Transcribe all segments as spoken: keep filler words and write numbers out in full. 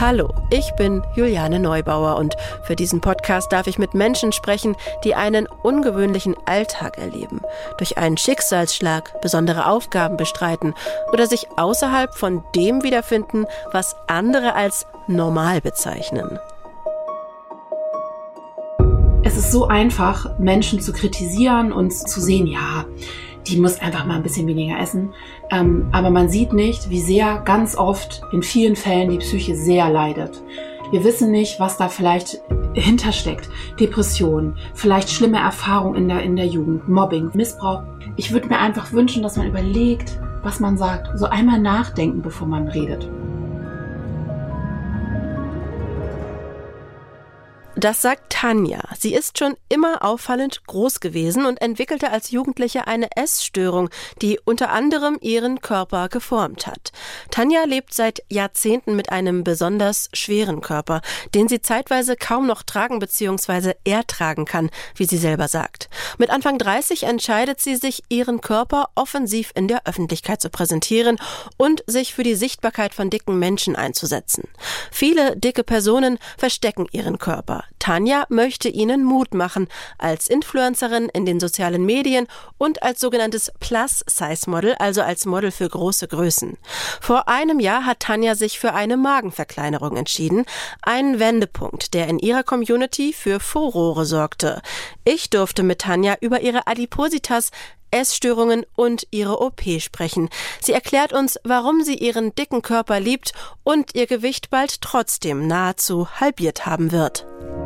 Hallo, ich bin Juliane Neubauer und für diesen Podcast darf ich mit Menschen sprechen, die einen ungewöhnlichen Alltag erleben, durch einen Schicksalsschlag besondere Aufgaben bestreiten oder sich außerhalb von dem wiederfinden, was andere als normal bezeichnen. Es ist so einfach, Menschen zu kritisieren und zu sehen, ja, die muss einfach mal ein bisschen weniger essen. Ähm, aber man sieht nicht, wie sehr ganz oft in vielen Fällen die Psyche sehr leidet. Wir wissen nicht, was da vielleicht hintersteckt. Depression, vielleicht schlimme Erfahrungen in der, in der Jugend, Mobbing, Missbrauch. Ich würde mir einfach wünschen, dass man überlegt, was man sagt. So einmal nachdenken, bevor man redet. Das sagt Tanja. Sie ist schon immer auffallend groß gewesen und entwickelte als Jugendliche eine Essstörung, die unter anderem ihren Körper geformt hat. Tanja lebt seit Jahrzehnten mit einem besonders schweren Körper, den sie zeitweise kaum noch tragen bzw. ertragen kann, wie sie selber sagt. Mit Anfang dreißig entscheidet sie sich, ihren Körper offensiv in der Öffentlichkeit zu präsentieren und sich für die Sichtbarkeit von dicken Menschen einzusetzen. Viele dicke Personen verstecken ihren Körper. Tanja möchte ihnen Mut machen, als Influencerin in den sozialen Medien und als sogenanntes Plus-Size-Model, also als Model für große Größen. Vor einem Jahr hat Tanja sich für eine Magenverkleinerung entschieden, ein Wendepunkt, der in ihrer Community für Furore sorgte. Ich durfte mit Tanja über ihre Adipositas, Essstörungen und ihre O P sprechen. Sie erklärt uns, warum sie ihren dicken Körper liebt und ihr Gewicht bald trotzdem nahezu halbiert haben wird.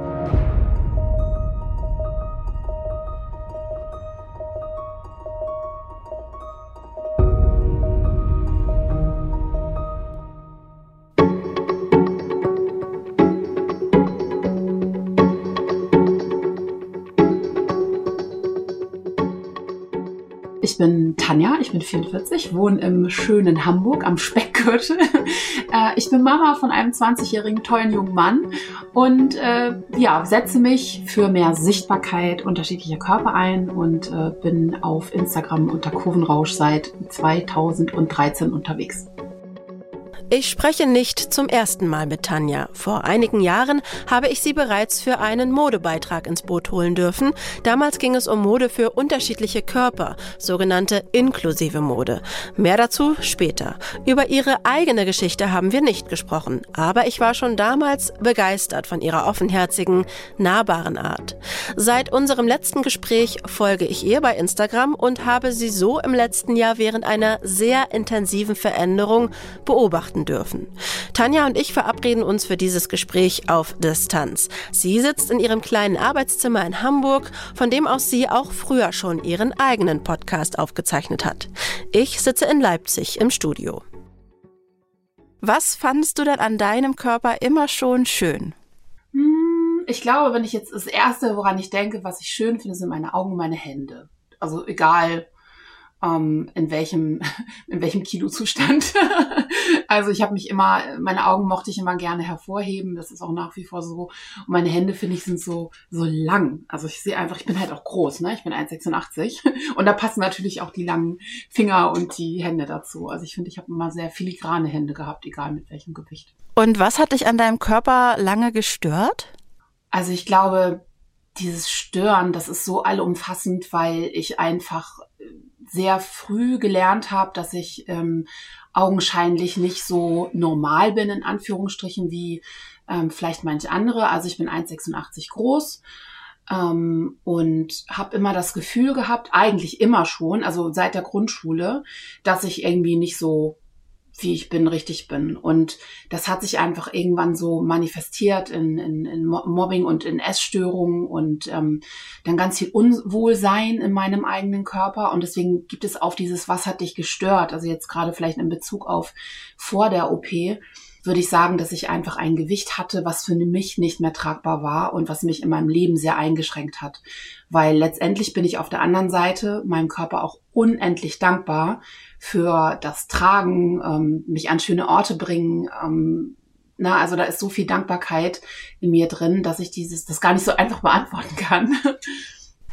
Ich bin Tanja, ich bin vierundvierzig, wohne im schönen Hamburg am Speckgürtel. Ich bin Mama von einem zwanzigjährigen tollen jungen Mann und äh, ja, setze mich für mehr Sichtbarkeit unterschiedlicher Körper ein und äh, bin auf Instagram unter Kurvenrausch seit zweitausenddreizehn unterwegs. Ich spreche nicht zum ersten Mal mit Tanja. Vor einigen Jahren habe ich sie bereits für einen Modebeitrag ins Boot holen dürfen. Damals ging es um Mode für unterschiedliche Körper, sogenannte inklusive Mode. Mehr dazu später. Über ihre eigene Geschichte haben wir nicht gesprochen, aber ich war schon damals begeistert von ihrer offenherzigen, nahbaren Art. Seit unserem letzten Gespräch folge ich ihr bei Instagram und habe sie so im letzten Jahr während einer sehr intensiven Veränderung beobachtet dürfen. Tanja und ich verabreden uns für dieses Gespräch auf Distanz. Sie sitzt in ihrem kleinen Arbeitszimmer in Hamburg, von dem aus sie auch früher schon ihren eigenen Podcast aufgezeichnet hat. Ich sitze in Leipzig im Studio. Was fandest du denn an deinem Körper immer schon schön? Ich glaube, wenn ich jetzt das Erste, woran ich denke, was ich schön finde, sind meine Augen und meine Hände. Also egal, ähm, in welchem in welchem Kilozustand. Also ich habe mich immer, meine Augen mochte ich immer gerne hervorheben. Das ist auch nach wie vor so. Und meine Hände, finde ich, sind so so lang. Also ich sehe einfach, ich bin halt auch groß, ne? Ich bin eins Komma sechsundachtzig. Und da passen natürlich auch die langen Finger und die Hände dazu. Also ich finde, ich habe immer sehr filigrane Hände gehabt, egal mit welchem Gewicht. Und was hat dich an deinem Körper lange gestört? Also ich glaube, dieses Stören, das ist so allumfassend, weil ich einfach sehr früh gelernt habe, dass ich ähm, augenscheinlich nicht so normal bin, in Anführungsstrichen, wie ähm, vielleicht manche andere. Also ich bin eins Komma sechsundachtzig groß ähm, und habe immer das Gefühl gehabt, eigentlich immer schon, also seit der Grundschule, dass ich irgendwie nicht so, wie ich bin, richtig bin. Und das hat sich einfach irgendwann so manifestiert in, in, in Mobbing und in Essstörungen und ähm, dann ganz viel Unwohlsein in meinem eigenen Körper. Und deswegen gibt es auf dieses, was hat dich gestört? Also jetzt gerade vielleicht in Bezug auf vor der O P, würde ich sagen, dass ich einfach ein Gewicht hatte, was für mich nicht mehr tragbar war und was mich in meinem Leben sehr eingeschränkt hat. Weil letztendlich bin ich auf der anderen Seite meinem Körper auch unendlich dankbar für das Tragen, ähm, mich an schöne Orte bringen. Ähm, na, also da ist so viel Dankbarkeit in mir drin, dass ich dieses, das gar nicht so einfach beantworten kann.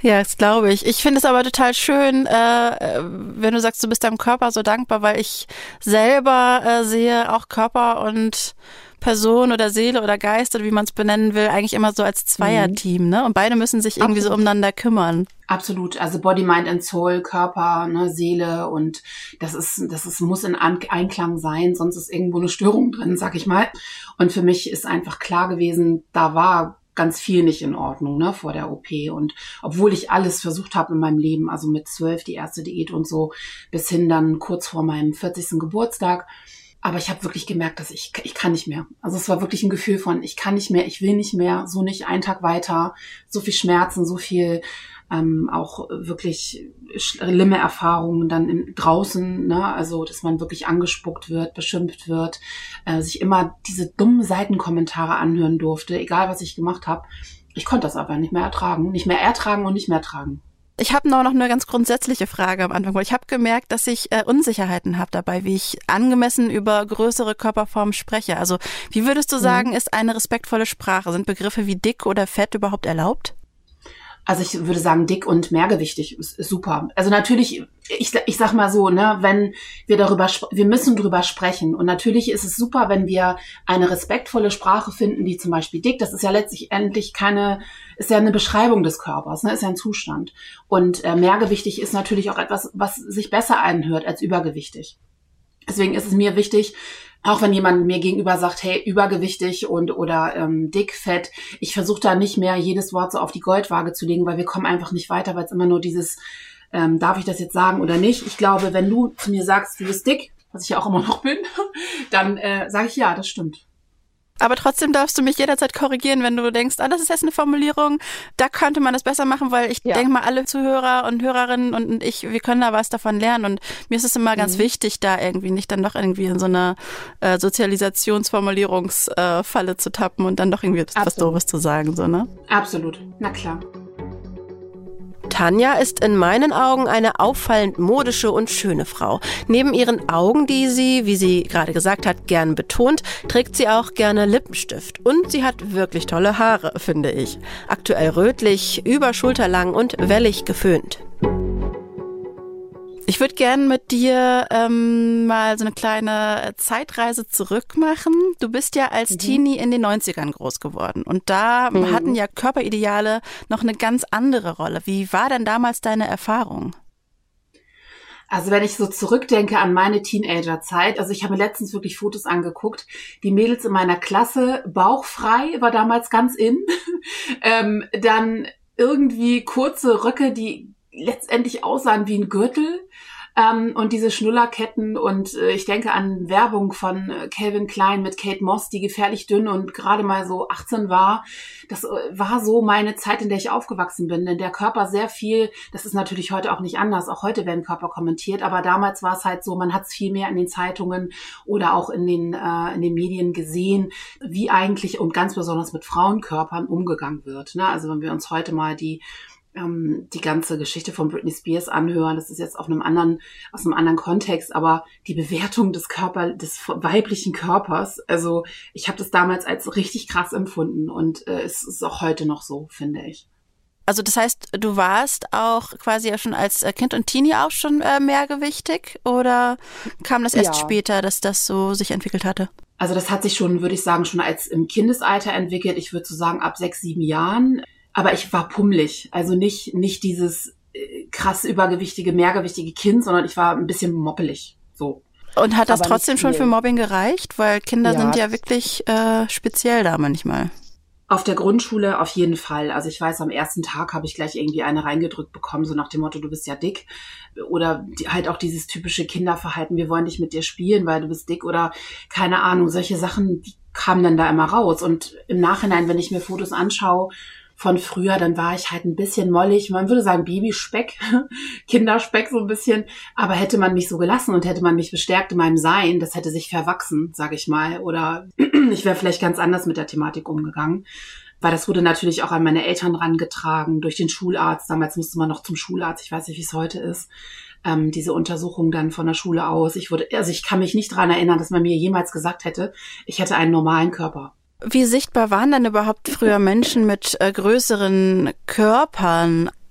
Ja, das glaube ich. Ich finde es aber total schön, äh, wenn du sagst, du bist deinem Körper so dankbar, weil ich selber äh, sehe auch Körper und Person oder Seele oder Geist oder wie man es benennen will, eigentlich immer so als Zweierteam, ne? Und beide müssen sich irgendwie Absolut. so umeinander kümmern. Absolut. Also Body, Mind and Soul, Körper, ne, Seele und das ist, das ist, muss in Einklang sein, sonst ist irgendwo eine Störung drin, sag ich mal. Und für mich ist einfach klar gewesen, da war ganz viel nicht in Ordnung, ne, vor der O P. Und obwohl ich alles versucht habe in meinem Leben, also mit zwölf die erste Diät und so, bis hin dann kurz vor meinem vierzigsten Geburtstag, aber ich habe wirklich gemerkt, dass ich ich kann nicht mehr. Also es war wirklich ein Gefühl von, ich kann nicht mehr, ich will nicht mehr, so nicht einen Tag weiter, so viel Schmerzen, so viel ähm, auch wirklich schlimme Erfahrungen dann in, draußen, ne? Also dass man wirklich angespuckt wird, beschimpft wird, äh, sich immer diese dummen Seitenkommentare anhören durfte, egal was ich gemacht habe. Ich konnte das aber nicht mehr ertragen, nicht mehr ertragen und nicht mehr ertragen. Ich habe noch eine ganz grundsätzliche Frage am Anfang, weil ich habe gemerkt, dass ich äh, Unsicherheiten habe dabei, wie ich angemessen über größere Körperformen spreche. Also wie würdest du sagen, mhm. ist eine respektvolle Sprache? Sind Begriffe wie dick oder fett überhaupt erlaubt? Also ich würde sagen, dick und mehrgewichtig ist, ist super. Also natürlich, ich, ich sag mal so, ne, wenn wir darüber, wir müssen drüber sprechen. Und natürlich ist es super, wenn wir eine respektvolle Sprache finden, wie zum Beispiel dick. Das ist ja letztlich endlich keine, ist ja eine Beschreibung des Körpers, ne, ist ja ein Zustand. Und äh, mehrgewichtig ist natürlich auch etwas, was sich besser anhört als übergewichtig. Deswegen ist es mir wichtig, auch wenn jemand mir gegenüber sagt, hey, übergewichtig und oder ähm, dick, fett, ich versuche da nicht mehr jedes Wort so auf die Goldwaage zu legen, weil wir kommen einfach nicht weiter, weil es immer nur dieses, ähm, darf ich das jetzt sagen oder nicht? Ich glaube, wenn du zu mir sagst, du bist dick, was ich ja auch immer noch bin, dann äh, sage ich, ja, das stimmt. Aber trotzdem darfst du mich jederzeit korrigieren, wenn du denkst, ah, das ist jetzt eine Formulierung, da könnte man das besser machen, weil ich ja. denke mal, alle Zuhörer und Hörerinnen und ich, wir können da was davon lernen und mir ist es immer mhm. ganz wichtig, da irgendwie nicht dann doch irgendwie in so einer äh, Sozialisationsformulierungsfalle äh, zu tappen und dann doch irgendwie Absolut. was Doofes zu sagen, so, ne? Absolut, na klar. Tanja ist in meinen Augen eine auffallend modische und schöne Frau. Neben ihren Augen, die sie, wie sie gerade gesagt hat, gern betont, trägt sie auch gerne Lippenstift. Und sie hat wirklich tolle Haare, finde ich. Aktuell rötlich, überschulterlang und wellig geföhnt. Ich würde gerne mit dir ähm, mal so eine kleine Zeitreise zurück machen. Du bist ja als mhm. Teenie in den neunzigern groß geworden und da mhm. hatten ja Körperideale noch eine ganz andere Rolle. Wie war denn damals deine Erfahrung? Also wenn ich so zurückdenke an meine Teenagerzeit, also ich habe mir letztens wirklich Fotos angeguckt, die Mädels in meiner Klasse, bauchfrei war damals ganz in, ähm, dann irgendwie kurze Röcke, die letztendlich aussahen wie ein Gürtel ähm, und diese Schnullerketten und äh, ich denke an Werbung von äh, Calvin Klein mit Kate Moss, die gefährlich dünn und gerade mal so achtzehn war. Das äh, war so meine Zeit, in der ich aufgewachsen bin, in der Körper sehr viel, das ist natürlich heute auch nicht anders, auch heute werden Körper kommentiert, aber damals war es halt so, man hat es viel mehr in den Zeitungen oder auch in den, äh, in den Medien gesehen, wie eigentlich und ganz besonders mit Frauenkörpern umgegangen wird. Ne? Also wenn wir uns heute mal die die ganze Geschichte von Britney Spears anhören. Das ist jetzt auf einem anderen, aus einem anderen Kontext, aber die Bewertung des Körper, des weiblichen Körpers, also ich habe das damals als richtig krass empfunden und äh, es ist auch heute noch so, finde ich. Also das heißt, du warst auch quasi ja schon als Kind und Teenie auch schon äh, mehrgewichtig oder kam das erst ja. später, dass das so sich entwickelt hatte? Also das hat sich schon, würde ich sagen, schon als im Kindesalter entwickelt. Ich würde so sagen ab sechs, sieben Jahren. Aber ich war pummelig, also nicht nicht dieses äh, krass übergewichtige, mehrgewichtige Kind, sondern ich war ein bisschen moppelig. So. Und hat das Aber trotzdem schon für Mobbing gereicht? Weil Kinder ja. sind ja wirklich äh, speziell da manchmal. Auf der Grundschule auf jeden Fall. Also ich weiß, am ersten Tag habe ich gleich irgendwie eine reingedrückt bekommen, so nach dem Motto, du bist ja dick. Oder die, halt auch dieses typische Kinderverhalten, wir wollen nicht mit dir spielen, weil du bist dick oder keine Ahnung. Solche Sachen, die kamen dann da immer raus. Und im Nachhinein, wenn ich mir Fotos anschaue, von früher, dann war ich halt ein bisschen mollig, man würde sagen Babyspeck, Kinderspeck so ein bisschen, aber hätte man mich so gelassen und hätte man mich bestärkt in meinem Sein, das hätte sich verwachsen, sage ich mal, oder ich wäre vielleicht ganz anders mit der Thematik umgegangen, weil das wurde natürlich auch an meine Eltern rangetragen, durch den Schularzt, damals musste man noch zum Schularzt, ich weiß nicht, wie es heute ist, ähm, diese Untersuchung dann von der Schule aus, ich wurde, also ich kann mich nicht daran erinnern, dass man mir jemals gesagt hätte, ich hätte einen normalen Körper. Wie sichtbar waren denn überhaupt früher Menschen mit äh, größeren Körpern?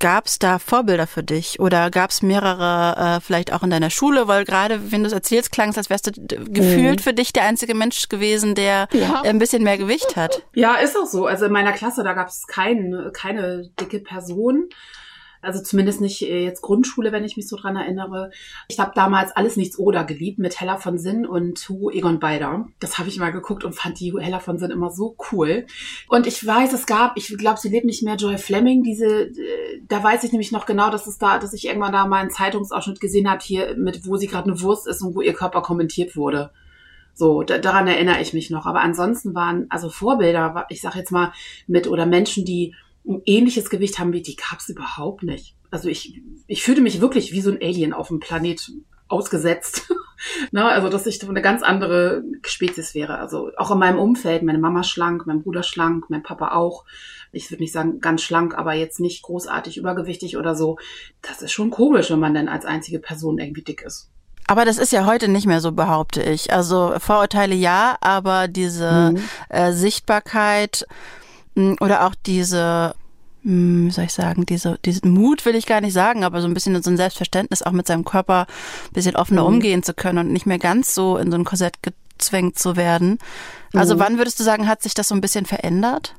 Gab es da Vorbilder für dich oder gab es mehrere äh, vielleicht auch in deiner Schule? Weil gerade, wenn du es erzählst, klang es, als wärst du d- gefühlt für dich der einzige Mensch gewesen, der Ja. äh, ein bisschen mehr Gewicht hat. Ja, ist auch so. Also in meiner Klasse, da gab es kein, keine dicke Person. Also zumindest nicht äh, jetzt Grundschule, wenn ich mich so dran erinnere. Ich habe damals Alles nichts oder geliebt mit Hella von Sinn und Hugo Egon Balder. Das habe ich mal geguckt und fand die Hella von Sinn immer so cool. Und ich weiß, es gab, ich glaube, sie lebt nicht mehr, Joy Fleming, diese, äh, da weiß ich nämlich noch genau, dass es da, dass ich irgendwann da mal einen Zeitungsausschnitt gesehen habe, hier mit, wo sie gerade eine Wurst ist und wo ihr Körper kommentiert wurde. So, da, daran erinnere ich mich noch. Aber ansonsten waren, also Vorbilder, ich sag jetzt mal, mit, oder Menschen, die ein ähnliches Gewicht haben wie die, gab's überhaupt nicht. Also ich, ich fühlte mich wirklich wie so ein Alien auf dem Planet ausgesetzt. Na, also dass ich eine ganz andere Spezies wäre. Also auch in meinem Umfeld, meine Mama schlank, mein Bruder schlank, mein Papa auch. Ich würde nicht sagen ganz schlank, aber jetzt nicht großartig übergewichtig oder so. Das ist schon komisch, wenn man dann als einzige Person irgendwie dick ist. Aber das ist ja heute nicht mehr so, behaupte ich. Also Vorurteile ja, aber diese Mhm. äh, Sichtbarkeit mh, oder auch diese, mh, wie soll ich sagen, diese, diesen Mut will ich gar nicht sagen, aber so ein bisschen so ein Selbstverständnis, auch mit seinem Körper ein bisschen offener Mhm. umgehen zu können und nicht mehr ganz so in so ein Korsett gezwängt zu werden. Also Mhm. wann würdest du sagen, hat sich das so ein bisschen verändert?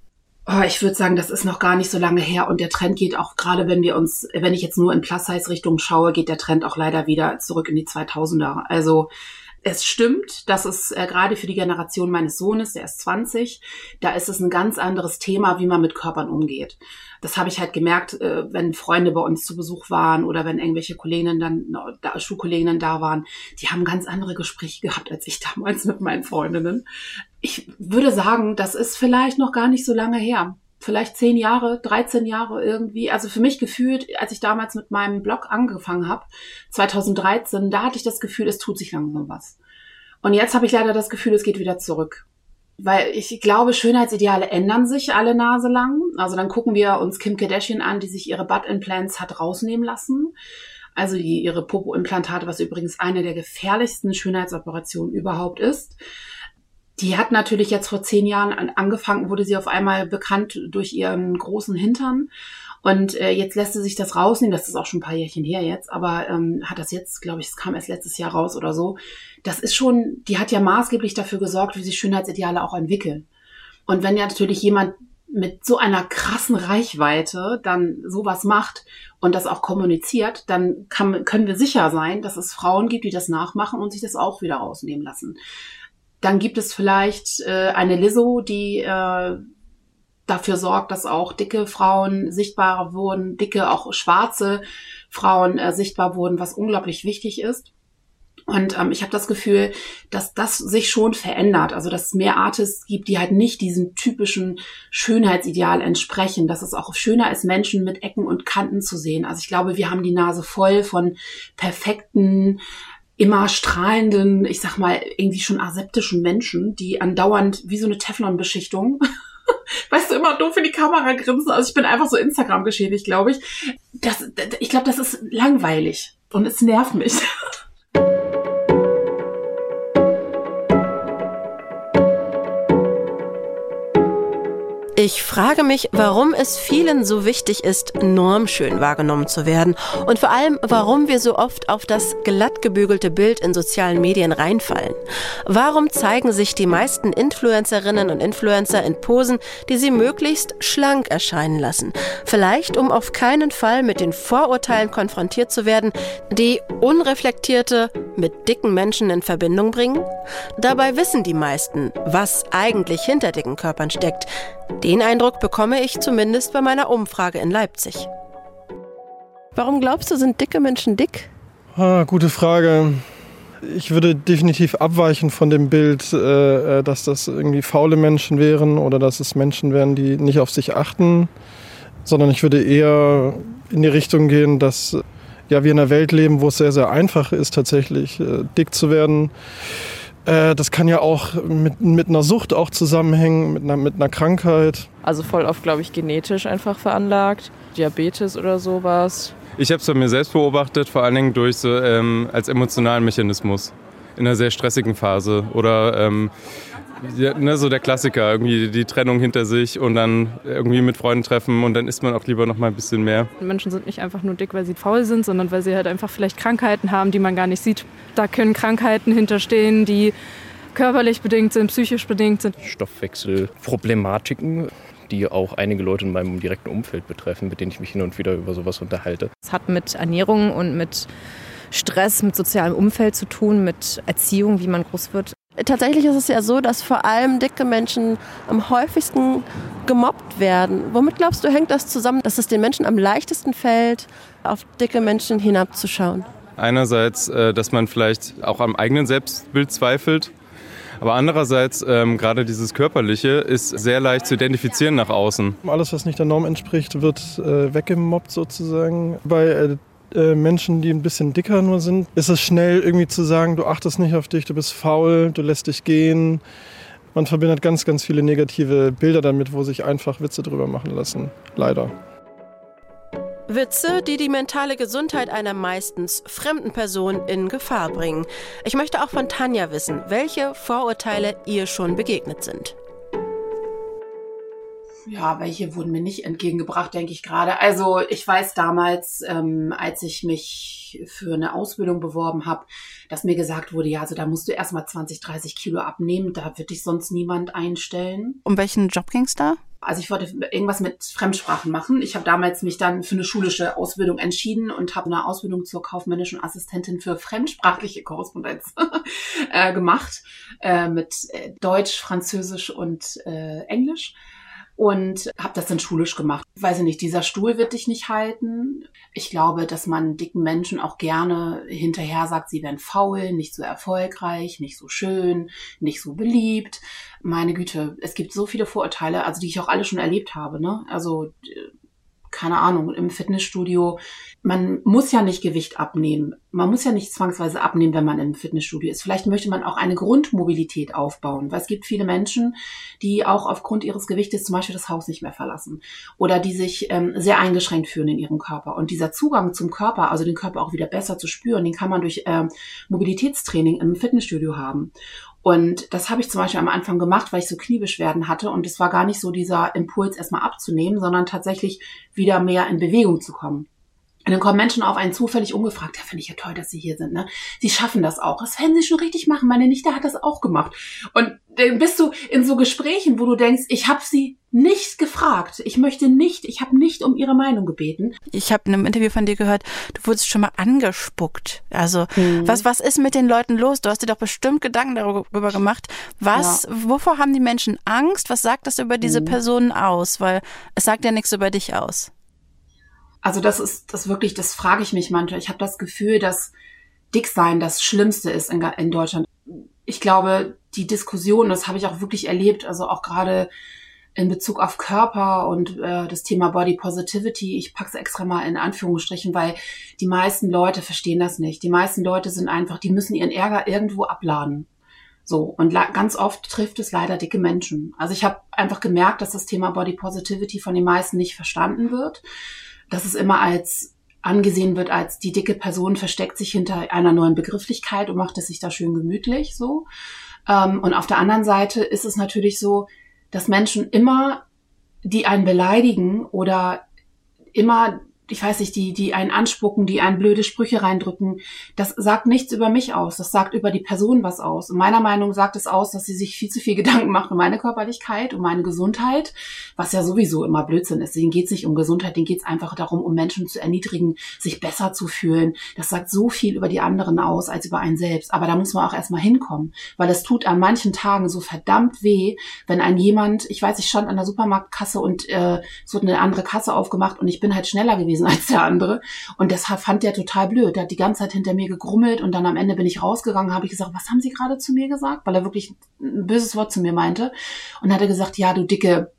Oh, ich würde sagen, das ist noch gar nicht so lange her und der Trend geht auch, gerade wenn wir uns, wenn ich jetzt nur in Plus-Size-Richtung schaue, geht der Trend auch leider wieder zurück in die zweitausender. Also es stimmt, dass es äh, gerade für die Generation meines Sohnes, der ist zwanzig, da ist es ein ganz anderes Thema, wie man mit Körpern umgeht. Das habe ich halt gemerkt, äh, wenn Freunde bei uns zu Besuch waren oder wenn irgendwelche Kolleginnen dann, da, Schulkolleginnen da waren, die haben ganz andere Gespräche gehabt als ich damals mit meinen Freundinnen. Ich würde sagen, das ist vielleicht noch gar nicht so lange her. Vielleicht zehn Jahre, dreizehn Jahre irgendwie. Also für mich gefühlt, als ich damals mit meinem Blog angefangen habe, zweitausenddreizehn, da hatte ich das Gefühl, es tut sich langsam was. Und jetzt habe ich leider das Gefühl, es geht wieder zurück. Weil ich glaube, Schönheitsideale ändern sich alle Nase lang. Also dann gucken wir uns Kim Kardashian an, die sich ihre Butt-Implants hat rausnehmen lassen. Also die, ihre Popo-Implantate, was übrigens eine der gefährlichsten Schönheitsoperationen überhaupt ist. Die hat natürlich jetzt vor zehn Jahren an, angefangen, wurde sie auf einmal bekannt durch ihren großen Hintern. Und äh, jetzt lässt sie sich das rausnehmen. Das ist auch schon ein paar Jährchen her jetzt. Aber ähm, hat das jetzt, glaube ich, es kam erst letztes Jahr raus oder so. Das ist schon, die hat ja maßgeblich dafür gesorgt, wie sich Schönheitsideale auch entwickeln. Und wenn ja natürlich jemand mit so einer krassen Reichweite dann sowas macht und das auch kommuniziert, dann kann, können wir sicher sein, dass es Frauen gibt, die das nachmachen und sich das auch wieder rausnehmen lassen. Dann gibt es vielleicht äh, eine Lizzo, die äh, dafür sorgt, dass auch dicke Frauen sichtbarer wurden, dicke, auch schwarze Frauen äh, sichtbar wurden, was unglaublich wichtig ist. Und ähm, ich habe das Gefühl, dass das sich schon verändert. Also dass es mehr Artists gibt, die halt nicht diesem typischen Schönheitsideal entsprechen. Dass es auch schöner ist, Menschen mit Ecken und Kanten zu sehen. Also ich glaube, wir haben die Nase voll von perfekten, immer strahlenden, ich sag mal, irgendwie schon aseptischen Menschen, die andauernd wie so eine Teflonbeschichtung, weißt du, immer doof in die Kamera grinsen. Also ich bin einfach so Instagram geschädigt, glaube ich. Das, ich glaube, das ist langweilig und es nervt mich. Ich frage mich, warum es vielen so wichtig ist, normschön wahrgenommen zu werden und vor allem, warum wir so oft auf das glatt gebügelte Bild in sozialen Medien reinfallen. Warum zeigen sich die meisten Influencerinnen und Influencer in Posen, die sie möglichst schlank erscheinen lassen? Vielleicht, um auf keinen Fall mit den Vorurteilen konfrontiert zu werden, die Unreflektierte mit dicken Menschen in Verbindung bringen? Dabei wissen die meisten, was eigentlich hinter dicken Körpern steckt. Den Eindruck bekomme ich zumindest bei meiner Umfrage in Leipzig. Warum glaubst du, sind dicke Menschen dick? Ah, gute Frage. Ich würde definitiv abweichen von dem Bild, äh, dass das irgendwie faule Menschen wären oder dass es Menschen wären, die nicht auf sich achten, sondern ich würde eher in die Richtung gehen, dass ja, wir in einer Welt leben, wo es sehr, sehr einfach ist, tatsächlich äh, dick zu werden. Das kann ja auch mit, mit einer Sucht auch zusammenhängen, mit einer, mit einer Krankheit. Also voll oft, glaube ich, genetisch einfach veranlagt. Diabetes oder sowas. Ich habe es bei mir selbst beobachtet, vor allen Dingen durch so ähm, als emotionalen Mechanismus. in einer sehr stressigen Phase oder ähm, ja, ne, so der Klassiker, irgendwie die Trennung hinter sich und dann irgendwie mit Freunden treffen und dann isst man auch lieber noch mal ein bisschen mehr. Menschen sind nicht einfach nur dick, weil sie faul sind, sondern weil sie halt einfach vielleicht Krankheiten haben, die man gar nicht sieht. Da können Krankheiten hinterstehen, die körperlich bedingt sind, psychisch bedingt sind. Stoffwechselproblematiken, die auch einige Leute in meinem direkten Umfeld betreffen, mit denen ich mich hin und wieder über sowas unterhalte. Es hat mit Ernährung und mit Stress, mit sozialem Umfeld zu tun, mit Erziehung, wie man groß wird. Tatsächlich ist es ja so, dass vor allem dicke Menschen am häufigsten gemobbt werden. Womit glaubst du, hängt das zusammen, dass es den Menschen am leichtesten fällt, auf dicke Menschen hinabzuschauen? Einerseits, dass man vielleicht auch am eigenen Selbstbild zweifelt. Aber andererseits, ähm, gerade dieses Körperliche ist sehr leicht zu identifizieren nach außen. Alles, was nicht der Norm entspricht, wird äh, weggemobbt sozusagen. Bei äh, äh, Menschen, die ein bisschen dicker nur sind, ist es schnell irgendwie zu sagen, du achtest nicht auf dich, du bist faul, du lässt dich gehen. Man verbindet ganz, ganz viele negative Bilder damit, wo sich einfach Witze drüber machen lassen. Leider. Witze, die die mentale Gesundheit einer meistens fremden Person in Gefahr bringen. Ich möchte auch von Tanja wissen, welche Vorurteile ihr schon begegnet sind. Ja, welche wurden mir nicht entgegengebracht, denke ich gerade. Also ich weiß damals, ähm, als ich mich für eine Ausbildung beworben habe, dass mir gesagt wurde, ja, also da musst du erstmal zwanzig, dreißig Kilo abnehmen, da wird dich sonst niemand einstellen. Um welchen Job ging's da? Also ich wollte irgendwas mit Fremdsprachen machen. Ich habe damals mich dann für eine schulische Ausbildung entschieden und habe eine Ausbildung zur kaufmännischen Assistentin für fremdsprachliche Korrespondenz äh, gemacht, äh, mit Deutsch, Französisch und äh, Englisch. Und habe das dann schulisch gemacht. Weiß ich nicht, dieser Stuhl wird dich nicht halten. Ich glaube, dass man dicken Menschen auch gerne hinterher sagt, sie wären faul, nicht so erfolgreich, nicht so schön, nicht so beliebt. Meine Güte, es gibt so viele Vorurteile, also die ich auch alle schon erlebt habe, ne? Also keine Ahnung, im Fitnessstudio, man muss ja nicht Gewicht abnehmen. Man muss ja nicht zwangsweise abnehmen, wenn man im Fitnessstudio ist. Vielleicht möchte man auch eine Grundmobilität aufbauen, weil es gibt viele Menschen, die auch aufgrund ihres Gewichtes zum Beispiel das Haus nicht mehr verlassen oder die sich ähm, sehr eingeschränkt fühlen in ihrem Körper. Und dieser Zugang zum Körper, also den Körper auch wieder besser zu spüren, den kann man durch ähm, Mobilitätstraining im Fitnessstudio haben. Und das habe ich zum Beispiel am Anfang gemacht, weil ich so Kniebeschwerden hatte. Und es war gar nicht so dieser Impuls, erstmal abzunehmen, sondern tatsächlich wieder mehr in Bewegung zu kommen. Und dann kommen Menschen auf einen zufällig ungefragt. Ja, finde ich ja toll, dass Sie hier sind, ne? Sie schaffen das auch. Das werden Sie schon richtig machen. Meine Nichte hat das auch gemacht. Und dann bist du in so Gesprächen, wo du denkst, ich habe Sie nicht gefragt. Ich möchte nicht, ich habe nicht um Ihre Meinung gebeten. Ich habe in einem Interview von dir gehört, du wurdest schon mal angespuckt. Also mhm. was was ist mit den Leuten los? Du hast dir doch bestimmt Gedanken darüber gemacht. Was, ja. Wovor haben die Menschen Angst? Was sagt das über diese mhm. Personen aus? Weil es sagt ja nichts über dich aus. Also das ist das wirklich, das frage ich mich manchmal. Ich habe das Gefühl, dass Dicksein das Schlimmste ist in, in Deutschland. Ich glaube, die Diskussion, das habe ich auch wirklich erlebt, also auch gerade in Bezug auf Körper und äh, das Thema Body Positivity, ich pack's extra mal in Anführungsstrichen, weil die meisten Leute verstehen das nicht. Die meisten Leute sind einfach, die müssen ihren Ärger irgendwo abladen. So, und la- ganz oft trifft es leider dicke Menschen. Also ich habe einfach gemerkt, dass das Thema Body Positivity von den meisten nicht verstanden wird. Dass es immer als angesehen wird, als die dicke Person versteckt sich hinter einer neuen Begrifflichkeit und macht es sich da schön gemütlich, so. Und auf der anderen Seite ist es natürlich so, dass Menschen immer, die einen beleidigen oder immer, ich weiß nicht, die, die einen anspucken, die einen blöde Sprüche reindrücken, das sagt nichts über mich aus. Das sagt über die Person was aus. Und meiner Meinung nach sagt es aus, dass sie sich viel zu viel Gedanken macht um meine Körperlichkeit, um meine Gesundheit, was ja sowieso immer Blödsinn ist. Denen geht es nicht um Gesundheit, denen geht es einfach darum, um Menschen zu erniedrigen, sich besser zu fühlen. Das sagt so viel über die anderen aus, als über einen selbst. Aber da muss man auch erstmal hinkommen, weil es tut an manchen Tagen so verdammt weh, wenn ein jemand, ich weiß, ich stand an der Supermarktkasse und äh, es wurde eine andere Kasse aufgemacht und ich bin halt schneller gewesen als der andere. Und das fand der total blöd. Der hat die ganze Zeit hinter mir gegrummelt und dann am Ende bin ich rausgegangen, habe ich gesagt, was haben Sie gerade zu mir gesagt? Weil er wirklich ein böses Wort zu mir meinte. Und dann hat er gesagt, ja, du dicke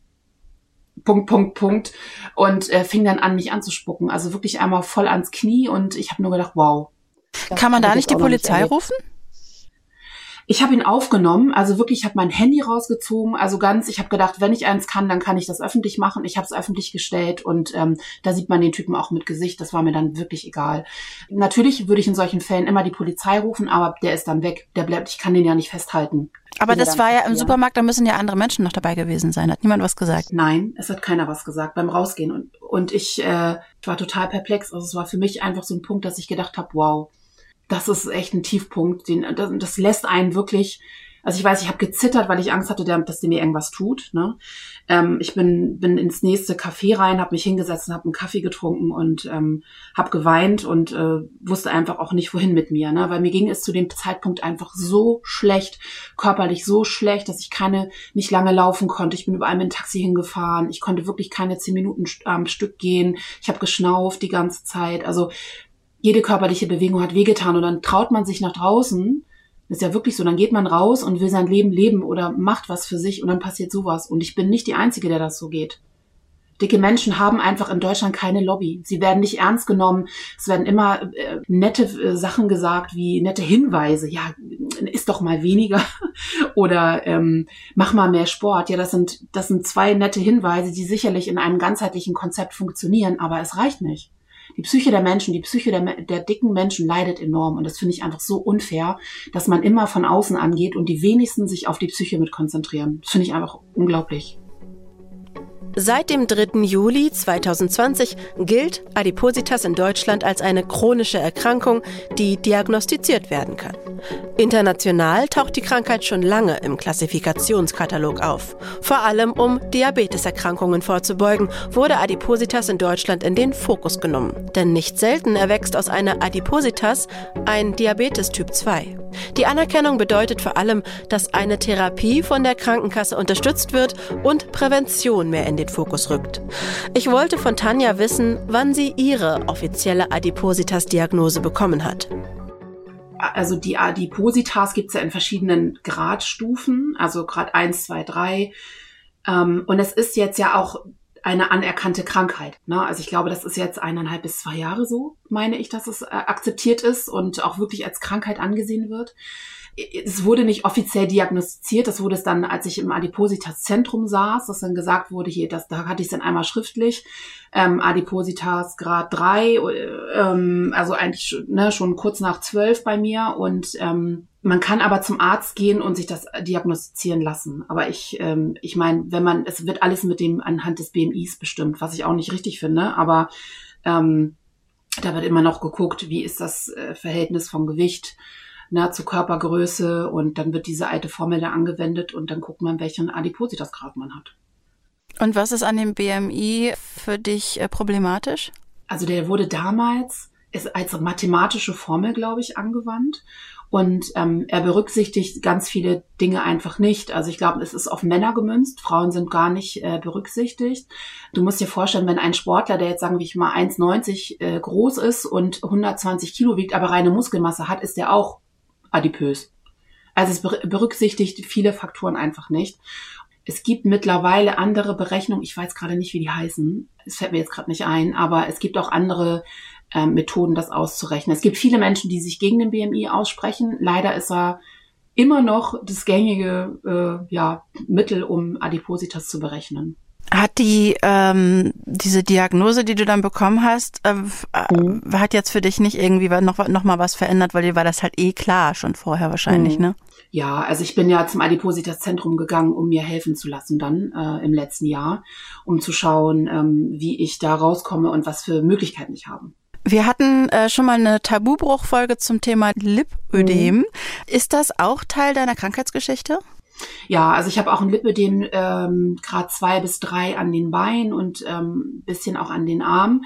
Punkt, Punkt, Punkt. Und äh, fing dann an, mich anzuspucken. Also wirklich einmal voll ans Knie und ich habe nur gedacht, wow. Kann man da nicht die Polizei rufen? Ich habe ihn aufgenommen, also wirklich, ich habe mein Handy rausgezogen, also ganz, ich habe gedacht, wenn ich eins kann, dann kann ich das öffentlich machen. Ich habe es öffentlich gestellt und ähm, da sieht man den Typen auch mit Gesicht, das war mir dann wirklich egal. Natürlich würde ich in solchen Fällen immer die Polizei rufen, aber der ist dann weg, der bleibt, ich kann den ja nicht festhalten. Aber das war ja im Supermarkt, da müssen ja andere Menschen noch dabei gewesen sein. Hat niemand was gesagt? Nein, es hat keiner was gesagt beim Rausgehen und, und ich äh, war total perplex, also es war für mich einfach so ein Punkt, dass ich gedacht habe, wow, das ist echt ein Tiefpunkt. Den, das, das lässt einen wirklich, also ich weiß, ich habe gezittert, weil ich Angst hatte, dass der mir irgendwas tut. Ne? Ähm, ich bin, bin ins nächste Café rein, habe mich hingesetzt und habe einen Kaffee getrunken und ähm, habe geweint und äh, wusste einfach auch nicht, wohin mit mir. Ne? Weil mir ging es zu dem Zeitpunkt einfach so schlecht, körperlich so schlecht, dass ich keine, nicht lange laufen konnte. Ich bin überall mit dem Taxi hingefahren. Ich konnte wirklich keine zehn Minuten am Stück gehen. Ich habe geschnauft die ganze Zeit. Also jede körperliche Bewegung hat wehgetan und dann traut man sich nach draußen. Das ist ja wirklich so, dann geht man raus und will sein Leben leben oder macht was für sich und dann passiert sowas. Und ich bin nicht die Einzige, der das so geht. Dicke Menschen haben einfach in Deutschland keine Lobby. Sie werden nicht ernst genommen. Es werden immer äh, nette äh, Sachen gesagt, wie nette Hinweise. Ja, isst doch mal weniger oder ähm, mach mal mehr Sport. Ja, das sind, das sind zwei nette Hinweise, die sicherlich in einem ganzheitlichen Konzept funktionieren, aber es reicht nicht. Die Psyche der Menschen, die Psyche der, der dicken Menschen leidet enorm. Und das finde ich einfach so unfair, dass man immer von außen angeht und die wenigsten sich auf die Psyche mit konzentrieren. Das finde ich einfach unglaublich. Seit dem dritten Juli zweitausendzwanzig gilt Adipositas in Deutschland als eine chronische Erkrankung, die diagnostiziert werden kann. International taucht die Krankheit schon lange im Klassifikationskatalog auf. Vor allem um Diabeteserkrankungen vorzubeugen, wurde Adipositas in Deutschland in den Fokus genommen. Denn nicht selten erwächst aus einer Adipositas ein Diabetes Typ zwei. Die Anerkennung bedeutet vor allem, dass eine Therapie von der Krankenkasse unterstützt wird und Prävention mehr in den Fokus rückt. Ich wollte von Tanja wissen, wann sie ihre offizielle Adipositas-Diagnose bekommen hat. Also die Adipositas gibt es ja in verschiedenen Gradstufen, also Grad eins, zwei, drei. Und es ist jetzt ja auch eine anerkannte Krankheit. Ne? Also ich glaube, das ist jetzt eineinhalb bis zwei Jahre so, meine ich, dass es äh, akzeptiert ist und auch wirklich als Krankheit angesehen wird. Es wurde nicht offiziell diagnostiziert, das wurde es dann, als ich im Adipositas-Zentrum saß, dass dann gesagt wurde, hier, das, da hatte ich es dann einmal schriftlich, ähm, Adipositas Grad drei, ähm, also eigentlich ne, schon kurz nach zwölf bei mir und ähm, man kann aber zum Arzt gehen und sich das diagnostizieren lassen. Aber ich, ähm, ich meine, wenn man, es wird alles mit dem anhand des B M Is bestimmt, was ich auch nicht richtig finde, aber ähm, da wird immer noch geguckt, wie ist das äh, Verhältnis vom Gewicht na, zur Körpergröße und dann wird diese alte Formel da angewendet und dann guckt man, welchen Adipositasgrad man hat. Und was ist an dem B M I für dich äh, problematisch? Also der wurde damals ist als mathematische Formel, glaube ich, angewandt. Und ähm, er berücksichtigt ganz viele Dinge einfach nicht. Also ich glaube, es ist auf Männer gemünzt. Frauen sind gar nicht äh, berücksichtigt. Du musst dir vorstellen, wenn ein Sportler, der jetzt sagen wir mal eins neunzig äh, groß ist und hundertzwanzig Kilo wiegt, aber reine Muskelmasse hat, ist der auch adipös. Also es berücksichtigt viele Faktoren einfach nicht. Es gibt mittlerweile andere Berechnungen. Ich weiß gerade nicht, wie die heißen. Es fällt mir jetzt gerade nicht ein. Aber es gibt auch andere äh, Methoden, das auszurechnen. Es gibt viele Menschen, die sich gegen den B M I aussprechen. Leider ist er immer noch das gängige äh, ja, Mittel, um Adipositas zu berechnen. Hat die ähm, diese Diagnose, die du dann bekommen hast, äh, mhm. hat jetzt für dich nicht irgendwie noch, noch mal was verändert, weil dir war das halt eh klar schon vorher wahrscheinlich, mhm. ne? Ja, also ich bin ja zum Adipositas-Zentrum gegangen, um mir helfen zu lassen dann äh, im letzten Jahr, um zu schauen, ähm, wie ich da rauskomme und was für Möglichkeiten ich habe. Wir hatten äh, schon mal eine Tabubruchfolge zum Thema Lipödem. Mhm. Ist das auch Teil deiner Krankheitsgeschichte? Ja, also ich habe auch ein Lipödem ähm, Grad zwei bis drei an den Beinen und ähm, ein bisschen auch an den Armen.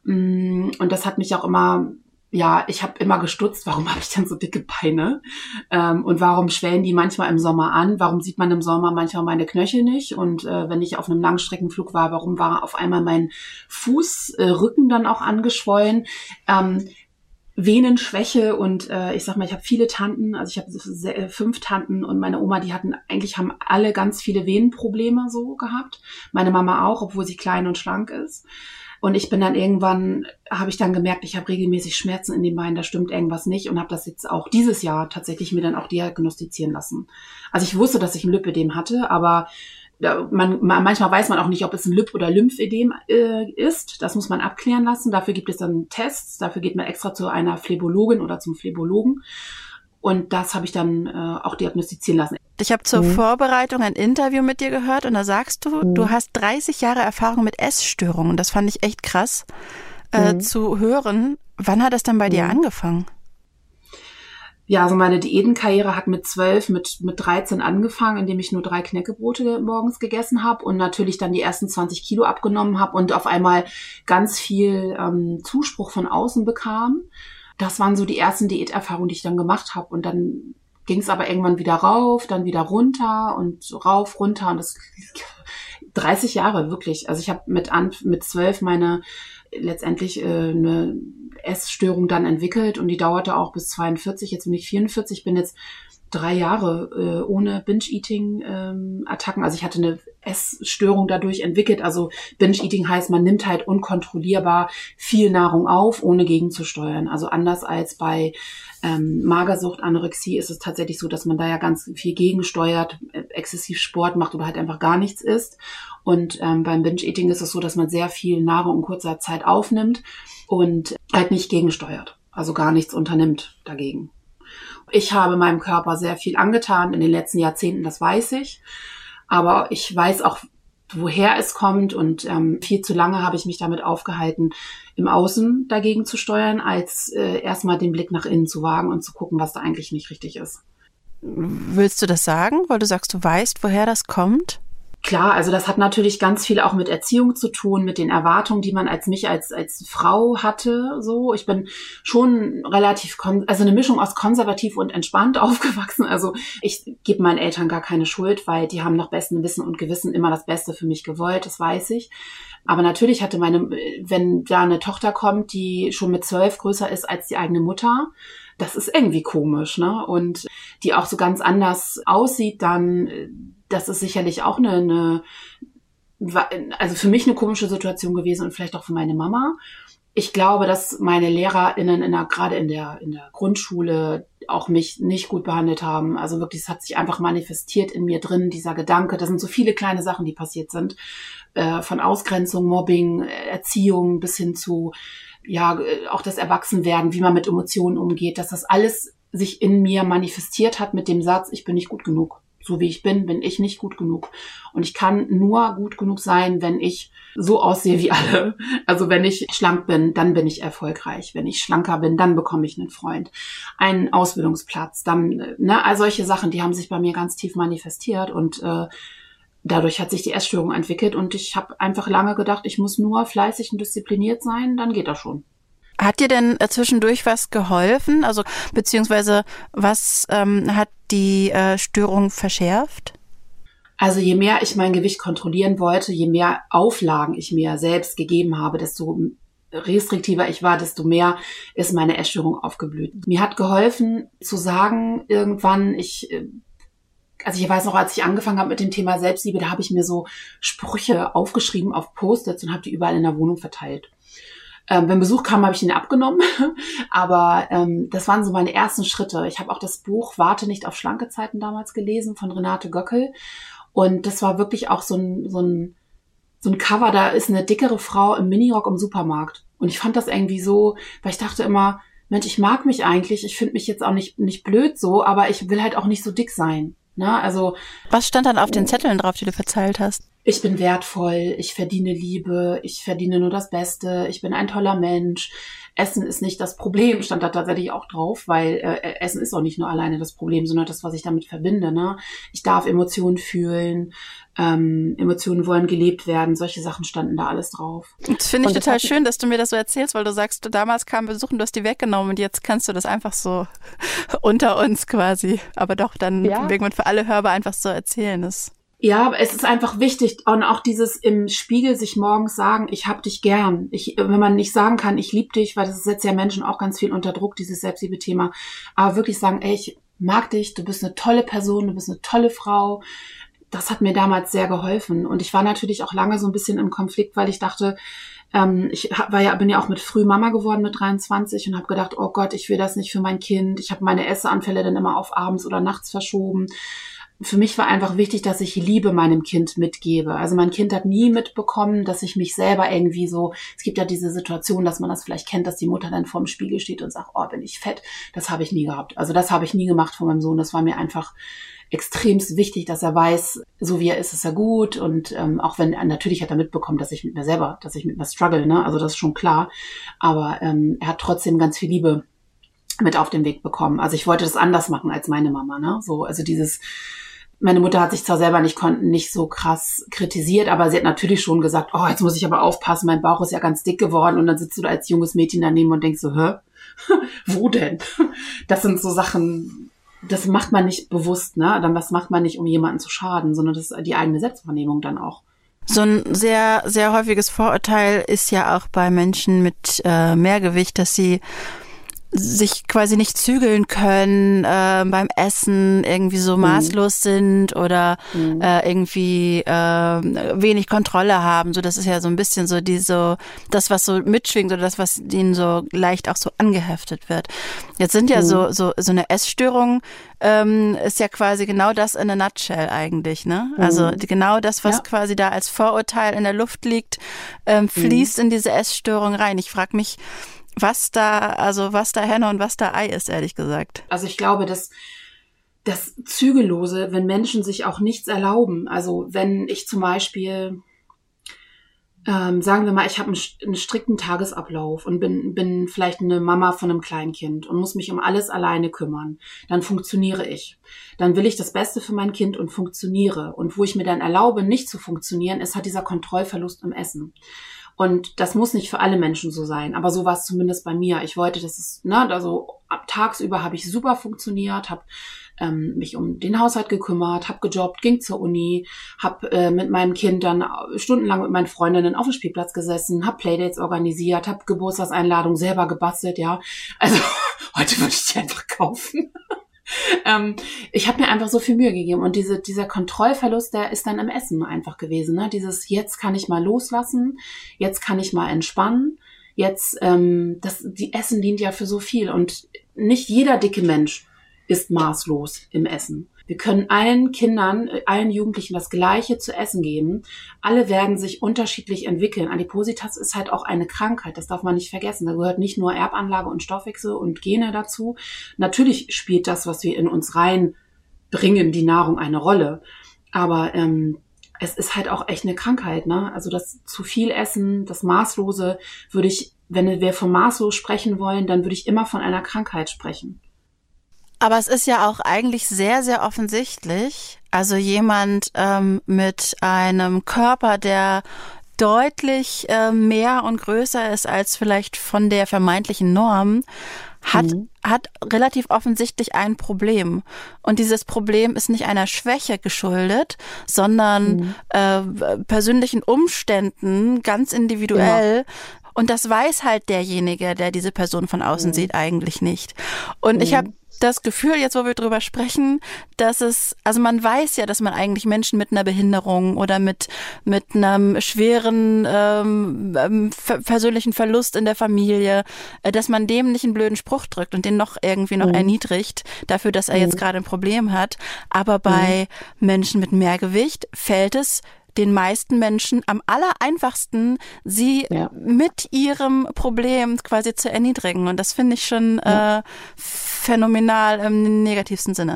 Und das hat mich auch immer, ja, ich habe immer gestutzt, warum habe ich denn so dicke Beine? Ähm, und warum schwellen die manchmal im Sommer an? Warum sieht man im Sommer manchmal meine Knöchel nicht? Und äh, wenn ich auf einem Langstreckenflug war, warum war auf einmal mein Fußrücken äh, dann auch angeschwollen? Ähm, Venenschwäche und äh, ich sag mal, ich habe viele Tanten, also ich habe fünf Tanten und meine Oma, die hatten eigentlich haben alle ganz viele Venenprobleme so gehabt. Meine Mama auch, obwohl sie klein und schlank ist. Und ich bin dann irgendwann, habe ich dann gemerkt, ich habe regelmäßig Schmerzen in den Beinen, da stimmt irgendwas nicht und habe das jetzt auch dieses Jahr tatsächlich mir dann auch diagnostizieren lassen. Also ich wusste, dass ich ein Lipödem hatte, aber man, manchmal weiß man auch nicht, ob es ein Lip- oder Lymphödem äh, ist. Das muss man abklären lassen. Dafür gibt es dann Tests. Dafür geht man extra zu einer Phlebologin oder zum Phlebologen. Und das habe ich dann äh, auch diagnostizieren lassen. Ich habe zur mhm. Vorbereitung ein Interview mit dir gehört und da sagst du, mhm. du hast dreißig Jahre Erfahrung mit Essstörungen. Das fand ich echt krass äh, mhm. zu hören. Wann hat das denn bei mhm. dir angefangen? Ja, also meine Diätenkarriere hat mit zwölf, mit mit dreizehn angefangen, indem ich nur drei Knäckebrote morgens gegessen habe und natürlich dann die ersten zwanzig Kilo abgenommen habe und auf einmal ganz viel ähm, Zuspruch von außen bekam. Das waren so die ersten Diäterfahrungen, die ich dann gemacht habe. Und dann ging es aber irgendwann wieder rauf, dann wieder runter und rauf, runter. Und das dreißig Jahre, wirklich. Also ich habe mit an, mit zwölf meine letztendlich äh, eine Essstörung dann entwickelt und die dauerte auch bis zweiundvierzig. Jetzt bin ich vierundvierzig, bin jetzt drei Jahre äh, ohne Binge-Eating-Attacken. Ähm, also ich hatte eine Essstörung dadurch entwickelt. Also Binge-Eating heißt, man nimmt halt unkontrollierbar viel Nahrung auf, ohne gegenzusteuern. Also anders als bei ähm, Magersucht, Anorexie ist es tatsächlich so, dass man da ja ganz viel gegensteuert, äh, exzessiv Sport macht oder halt einfach gar nichts isst. Und ähm, beim Binge-Eating ist es so, dass man sehr viel Nahrung in kurzer Zeit aufnimmt und halt nicht gegensteuert. Also gar nichts unternimmt dagegen. Ich habe meinem Körper sehr viel angetan in den letzten Jahrzehnten, das weiß ich. Aber ich weiß auch, woher es kommt und ähm, viel zu lange habe ich mich damit aufgehalten, im Außen dagegen zu steuern, als äh, erstmal den Blick nach innen zu wagen und zu gucken, was da eigentlich nicht richtig ist. Willst du das sagen, weil du sagst, du weißt, woher das kommt? Klar, also das hat natürlich ganz viel auch mit Erziehung zu tun, mit den Erwartungen, die man als mich als als Frau hatte. So, ich bin schon relativ, kon- also eine Mischung aus konservativ und entspannt aufgewachsen. Also ich gebe meinen Eltern gar keine Schuld, weil die haben nach bestem Wissen und Gewissen immer das Beste für mich gewollt, das weiß ich. Aber natürlich hatte meine, wenn da eine Tochter kommt, die schon mit zwölf größer ist als die eigene Mutter, das ist irgendwie komisch, ne? Und die auch so ganz anders aussieht, dann, das ist sicherlich auch eine, eine, also für mich eine komische Situation gewesen und vielleicht auch für meine Mama. Ich glaube, dass meine LehrerInnen in der, gerade in der, in der Grundschule auch mich nicht gut behandelt haben. Also wirklich, es hat sich einfach manifestiert in mir drin, dieser Gedanke. Das sind so viele kleine Sachen, die passiert sind. Äh, von Ausgrenzung, Mobbing, Erziehung bis hin zu, ja, auch das Erwachsenwerden, wie man mit Emotionen umgeht, dass das alles sich in mir manifestiert hat mit dem Satz, ich bin nicht gut genug. So wie ich bin, bin ich nicht gut genug. Und ich kann nur gut genug sein, wenn ich so aussehe wie alle. Also wenn ich schlank bin, dann bin ich erfolgreich. Wenn ich schlanker bin, dann bekomme ich einen Freund, einen Ausbildungsplatz. Dann, ne, all solche Sachen, die haben sich bei mir ganz tief manifestiert und äh, dadurch hat sich die Essstörung entwickelt. Und ich habe einfach lange gedacht, ich muss nur fleißig und diszipliniert sein, dann geht das schon. Hat dir denn zwischendurch was geholfen? Also beziehungsweise was ähm, hat die äh, Störung verschärft? Also je mehr ich mein Gewicht kontrollieren wollte, je mehr Auflagen ich mir selbst gegeben habe, desto restriktiver ich war, desto mehr ist meine Essstörung aufgeblüht. Mir hat geholfen zu sagen, irgendwann, ich, also ich weiß noch, als ich angefangen habe mit dem Thema Selbstliebe, da habe ich mir so Sprüche aufgeschrieben auf Post-its und habe die überall in der Wohnung verteilt. Ähm, wenn Besuch kam, habe ich ihn abgenommen, aber ähm, das waren so meine ersten Schritte. Ich habe auch das Buch Warte nicht auf schlanke Zeiten damals gelesen von Renate Göckel und das war wirklich auch so ein, so ein, so ein Cover, da ist eine dickere Frau im Minirock im Supermarkt und ich fand das irgendwie so, weil ich dachte immer, Mensch, ich mag mich eigentlich, ich finde mich jetzt auch nicht, nicht blöd so, aber ich will halt auch nicht so dick sein. Ne? Also, was stand dann auf den Zetteln drauf, die du verteilt hast? Ich bin wertvoll, ich verdiene Liebe, ich verdiene nur das Beste, ich bin ein toller Mensch. Essen ist nicht das Problem, stand da tatsächlich auch drauf, weil äh, Essen ist auch nicht nur alleine das Problem, sondern das, was ich damit verbinde. Ne? Ich darf Emotionen fühlen, ähm, Emotionen wollen gelebt werden, solche Sachen standen da alles drauf. Das finde ich und total das schön, dass du mir das so erzählst, weil du sagst, du damals kam Besuch und du hast die weggenommen und jetzt kannst du das einfach so unter uns quasi, aber doch dann ja. irgendwann für alle hörbar einfach so erzählen. Das Ja, aber es ist einfach wichtig und auch dieses im Spiegel sich morgens sagen, ich hab dich gern. Ich, wenn man nicht sagen kann, ich liebe dich, weil das setzt ja Menschen auch ganz viel unter Druck, dieses Selbstliebe-Thema. Aber wirklich sagen, ey, ich mag dich, du bist eine tolle Person, du bist eine tolle Frau. das hat mir damals sehr geholfen. Und ich war natürlich auch lange so ein bisschen im Konflikt, weil ich dachte, ähm, ich war ja, bin ja auch mit früh Mama geworden mit dreiundzwanzig und habe gedacht, oh Gott, ich will das nicht für mein Kind. Ich habe meine Essanfälle dann immer auf abends oder nachts verschoben. Für mich war einfach wichtig, dass ich Liebe meinem Kind mitgebe. Also mein Kind hat nie mitbekommen, dass ich mich selber irgendwie so, es gibt ja diese Situation, dass man das vielleicht kennt, dass die Mutter dann vorm Spiegel steht und sagt, oh, bin ich fett. Das habe ich nie gehabt. Also das habe ich nie gemacht von meinem Sohn. Das war mir einfach extremst wichtig, dass er weiß, so wie er ist, ist er gut. Und ähm, auch wenn, natürlich hat er mitbekommen, dass ich mit mir selber, dass ich mit mir struggle, ne? Also das ist schon klar. Aber ähm, er hat trotzdem ganz viel Liebe mit auf den Weg bekommen. Also ich wollte das anders machen als meine Mama, ne? So, also dieses, meine Mutter hat sich zwar selber nicht konnten, nicht so krass kritisiert, aber sie hat natürlich schon gesagt, oh, jetzt muss ich aber aufpassen, mein Bauch ist ja ganz dick geworden. Und dann sitzt du da als junges Mädchen daneben und denkst so, hä? Wo denn? Das sind so Sachen, das macht man nicht bewusst, ne? Dann was macht man nicht, um jemanden zu schaden, sondern das ist die eigene Selbstwahrnehmung dann auch. So ein sehr, sehr häufiges Vorurteil ist ja auch bei Menschen mit äh, Mehrgewicht, dass sie sich quasi nicht zügeln können, äh, beim Essen irgendwie so maßlos mhm. sind oder mhm. äh, irgendwie äh, wenig Kontrolle haben. So, das ist ja so ein bisschen so diese, das, was so mitschwingt oder das, was ihnen so leicht auch so angeheftet wird. Jetzt sind ja mhm. so, so, so eine Essstörung ähm, ist ja quasi genau das in a nutshell eigentlich, ne? Mhm. Also genau das, was ja. quasi da als Vorurteil in der Luft liegt, ähm, fließt mhm. in diese Essstörung rein. Ich frage mich, was da, also was da Henne und was da Ei ist, ehrlich gesagt. Also ich glaube, dass das Zügellose, wenn Menschen sich auch nichts erlauben, also wenn ich zum Beispiel, ähm, sagen wir mal, ich habe einen, einen strikten Tagesablauf und bin, bin vielleicht eine Mama von einem Kleinkind und muss mich um alles alleine kümmern, dann funktioniere ich. Dann will ich das Beste für mein Kind und funktioniere. Und wo ich mir dann erlaube, nicht zu funktionieren, ist halt dieser Kontrollverlust im Essen. Und das muss nicht für alle Menschen so sein, aber so war es zumindest bei mir. Ich wollte, dass es, ne, also ab tagsüber habe ich super funktioniert, habe ähm, mich um den Haushalt gekümmert, habe gejobbt, ging zur Uni, habe äh, mit meinem Kind dann stundenlang mit meinen Freundinnen auf dem Spielplatz gesessen, habe Playdates organisiert, habe Geburtstagseinladungen selber gebastelt, ja. Also heute würde ich die einfach kaufen. Ähm, ich habe mir einfach so viel Mühe gegeben und diese, dieser Kontrollverlust, der ist dann im Essen einfach gewesen. Ne? Dieses, jetzt kann ich mal loslassen, jetzt kann ich mal entspannen, jetzt, ähm, das, die Essen dient ja für so viel und nicht jeder dicke Mensch ist maßlos im Essen. Wir können allen Kindern, allen Jugendlichen das Gleiche zu essen geben. Alle werden sich unterschiedlich entwickeln. Adipositas ist halt auch eine Krankheit, das darf man nicht vergessen. Da gehört nicht nur Erbanlage und Stoffwechsel und Gene dazu. Natürlich spielt das, was wir in uns reinbringen, die Nahrung eine Rolle. Aber ähm, es ist halt auch echt eine Krankheit, ne? Also das zu viel Essen, das Maßlose, würde ich, wenn wir von maßlos sprechen wollen, dann würde ich immer von einer Krankheit sprechen. Aber es ist ja auch eigentlich sehr, sehr offensichtlich, also jemand ähm, mit einem Körper, der deutlich äh, mehr und größer ist als vielleicht von der vermeintlichen Norm, hat, mhm. hat relativ offensichtlich ein Problem. Und dieses Problem ist nicht einer Schwäche geschuldet, sondern mhm. äh, persönlichen Umständen, ganz individuell. Ja. Und das weiß halt derjenige, der diese Person von außen mhm. sieht, eigentlich nicht. Und mhm. ich habe das Gefühl, jetzt wo wir drüber sprechen, dass es, also man weiß ja, dass man eigentlich Menschen mit einer Behinderung oder mit mit einem schweren ähm, persönlichen Verlust in der Familie, äh, dass man dem nicht einen blöden Spruch drückt und den noch irgendwie noch mhm. erniedrigt dafür, dass er mhm. jetzt gerade ein Problem hat. Aber bei mhm. Menschen mit Mehrgewicht fällt es den meisten Menschen am allereinfachsten, sie ja. mit ihrem Problem quasi zu erniedrigen. Und das finde ich schon ja. äh, phänomenal im negativsten Sinne.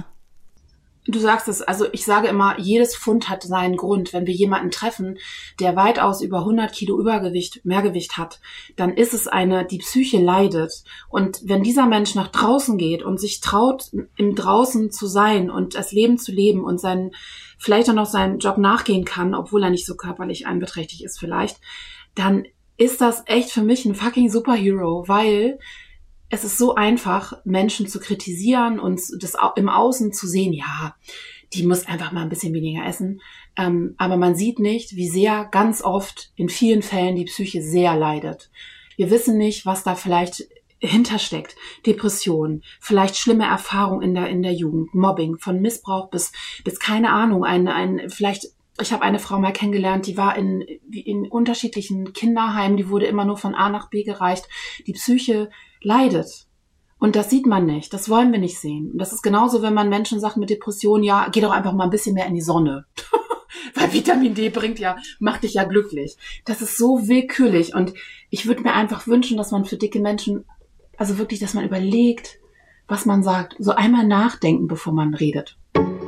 Du sagst es, also ich sage immer, jedes Pfund hat seinen Grund. Wenn wir jemanden treffen, der weitaus über hundert Kilo Übergewicht, Mehrgewicht hat, dann ist es eine, die Psyche leidet. Und wenn dieser Mensch nach draußen geht und sich traut, im Draußen zu sein und das Leben zu leben und seinen, vielleicht auch noch seinen Job nachgehen kann, obwohl er nicht so körperlich einbeträchtig ist vielleicht, dann ist das echt für mich ein fucking Superhero, weil es ist so einfach, Menschen zu kritisieren und das im Außen zu sehen, ja, die muss einfach mal ein bisschen weniger essen. Ähm, aber man sieht nicht, wie sehr ganz oft in vielen Fällen die Psyche sehr leidet. Wir wissen nicht, was da vielleicht hintersteckt. Depression, vielleicht schlimme Erfahrungen in der, in der Jugend, Mobbing, von Missbrauch bis, bis keine Ahnung, ein, ein, vielleicht, ich habe eine Frau mal kennengelernt, die war in, in unterschiedlichen Kinderheimen, die wurde immer nur von A nach B gereicht. Die Psyche leidet. Und das sieht man nicht, das wollen wir nicht sehen. Und das ist genauso, wenn man Menschen sagt mit Depression, ja, geh doch einfach mal ein bisschen mehr in die Sonne. Weil Vitamin D bringt ja, macht dich ja glücklich. Das ist so willkürlich. Und ich würde mir einfach wünschen, dass man für dicke Menschen, also wirklich, dass man überlegt, was man sagt. So einmal nachdenken, bevor man redet.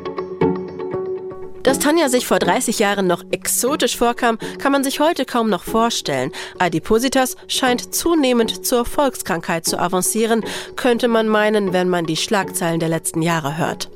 Dass Tanja sich vor dreißig Jahren noch exotisch vorkam, kann man sich heute kaum noch vorstellen. Adipositas scheint zunehmend zur Volkskrankheit zu avancieren, könnte man meinen, wenn man die Schlagzeilen der letzten Jahre hört.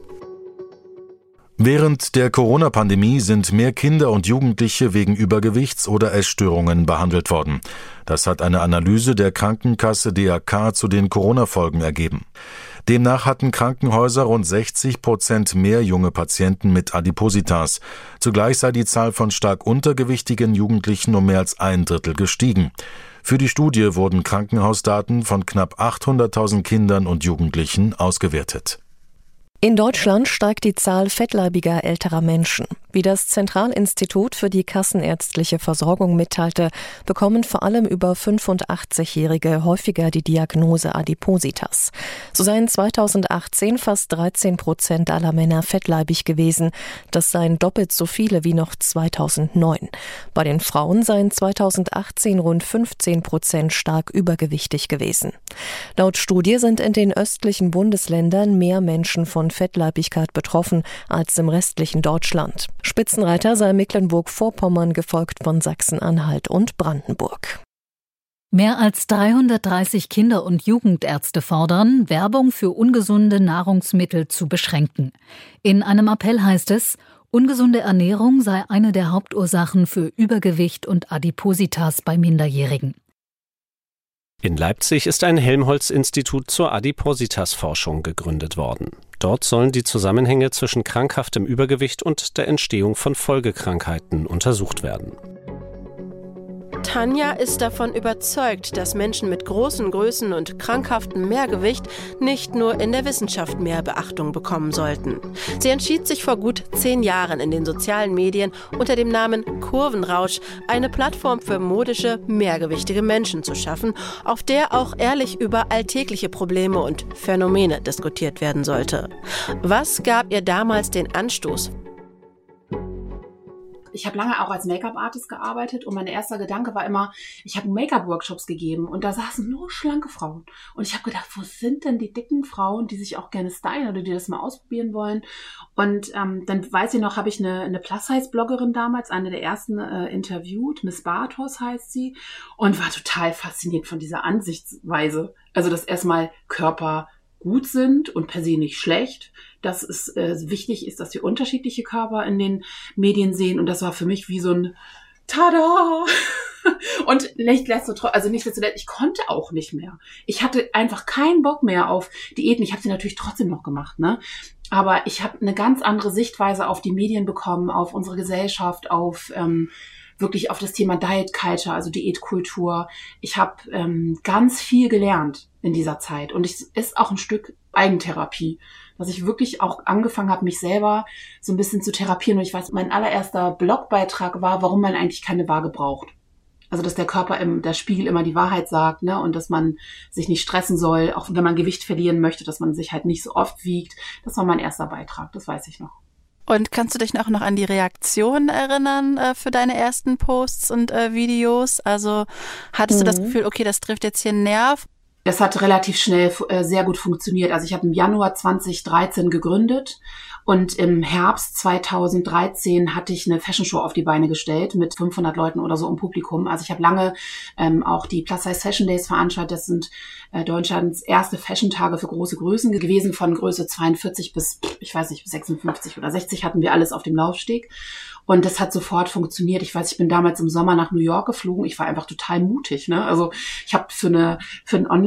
Während der Corona-Pandemie sind mehr Kinder und Jugendliche wegen Übergewichts oder Essstörungen behandelt worden. Das hat eine Analyse der Krankenkasse D A K zu den Corona-Folgen ergeben. Demnach hatten Krankenhäuser rund sechzig Prozent mehr junge Patienten mit Adipositas. Zugleich sei die Zahl von stark untergewichtigen Jugendlichen um mehr als ein Drittel gestiegen. Für die Studie wurden Krankenhausdaten von knapp achthunderttausend Kindern und Jugendlichen ausgewertet. In Deutschland steigt die Zahl fettleibiger älterer Menschen. Wie das Zentralinstitut für die kassenärztliche Versorgung mitteilte, bekommen vor allem über fünfundachtzigjährige häufiger die Diagnose Adipositas. So seien zweitausendachtzehn fast dreizehn Prozent aller Männer fettleibig gewesen. Das seien doppelt so viele wie noch zweitausendneun. Bei den Frauen seien zweitausendachtzehn rund fünfzehn Prozent stark übergewichtig gewesen. Laut Studie sind in den östlichen Bundesländern mehr Menschen von Fettleibigkeit betroffen als im restlichen Deutschland. Spitzenreiter sei Mecklenburg-Vorpommern, gefolgt von Sachsen-Anhalt und Brandenburg. Mehr als dreihundertdreißig Kinder- und Jugendärzte fordern, Werbung für ungesunde Nahrungsmittel zu beschränken. In einem Appell heißt es, ungesunde Ernährung sei eine der Hauptursachen für Übergewicht und Adipositas bei Minderjährigen. In Leipzig ist ein Helmholtz-Institut zur Adipositas-Forschung gegründet worden. Dort sollen die Zusammenhänge zwischen krankhaftem Übergewicht und der Entstehung von Folgekrankheiten untersucht werden. Tanja ist davon überzeugt, dass Menschen mit großen Größen und krankhaftem Mehrgewicht nicht nur in der Wissenschaft mehr Beachtung bekommen sollten. Sie entschied sich vor gut zehn Jahren in den sozialen Medien unter dem Namen Kurvenrausch eine Plattform für modische, mehrgewichtige Menschen zu schaffen, auf der auch ehrlich über alltägliche Probleme und Phänomene diskutiert werden sollte. Was gab ihr damals den Anstoß? Ich habe lange auch als Make-up-Artist gearbeitet und mein erster Gedanke war immer, ich habe Make-up-Workshops gegeben und da saßen nur schlanke Frauen. Und ich habe gedacht, wo sind denn die dicken Frauen, die sich auch gerne stylen oder die das mal ausprobieren wollen? Und ähm, dann weiß ich noch, habe ich eine, eine Plus-Size-Bloggerin damals, eine der ersten äh, interviewt, Miss Bartos heißt sie, und war total fasziniert von dieser Ansichtsweise. Also, dass erstmal Körper gut sind und per se nicht schlecht, dass es äh, wichtig ist, dass wir unterschiedliche Körper in den Medien sehen, und das war für mich wie so ein Tada! Und nichtsdestotrotz, also nichtsdestotrotz, ich konnte auch nicht mehr. Ich hatte einfach keinen Bock mehr auf Diäten. Ich habe sie natürlich trotzdem noch gemacht, ne? Aber ich habe eine ganz andere Sichtweise auf die Medien bekommen, auf unsere Gesellschaft, auf ähm, wirklich auf das Thema Diet Culture, also Diätkultur. Ich habe ähm, ganz viel gelernt in dieser Zeit, und es ist auch ein Stück Eigentherapie, dass ich wirklich auch angefangen habe, mich selber so ein bisschen zu therapieren. Und ich weiß, mein allererster Blogbeitrag war, warum man eigentlich keine Waage braucht. Also, dass der Körper, im, der Spiegel immer die Wahrheit sagt, ne, und dass man sich nicht stressen soll, auch wenn man Gewicht verlieren möchte, dass man sich halt nicht so oft wiegt. Das war mein erster Beitrag, das weiß ich noch. Und kannst du dich auch noch an die Reaktionen erinnern äh, für deine ersten Posts und äh, Videos? Also hattest mhm. du das Gefühl, okay, das trifft jetzt hier einen Nerv? Das hat relativ schnell äh, sehr gut funktioniert. Also ich habe im Januar zweitausenddreizehn gegründet und im Herbst zweitausenddreizehn hatte ich eine Fashion Show auf die Beine gestellt mit fünfhundert Leuten oder so im Publikum. Also ich habe lange ähm, auch die Plus Size Fashion Days veranstaltet. Das sind äh, Deutschlands erste Fashion-Tage für große Größen gewesen. Von Größe zweiundvierzig bis, ich weiß nicht, sechsundfünfzig oder sechzig hatten wir alles auf dem Laufsteg. Und das hat sofort funktioniert. Ich weiß, ich bin damals im Sommer nach New York geflogen. Ich war einfach total mutig, ne? Also ich habe für eine für einen Online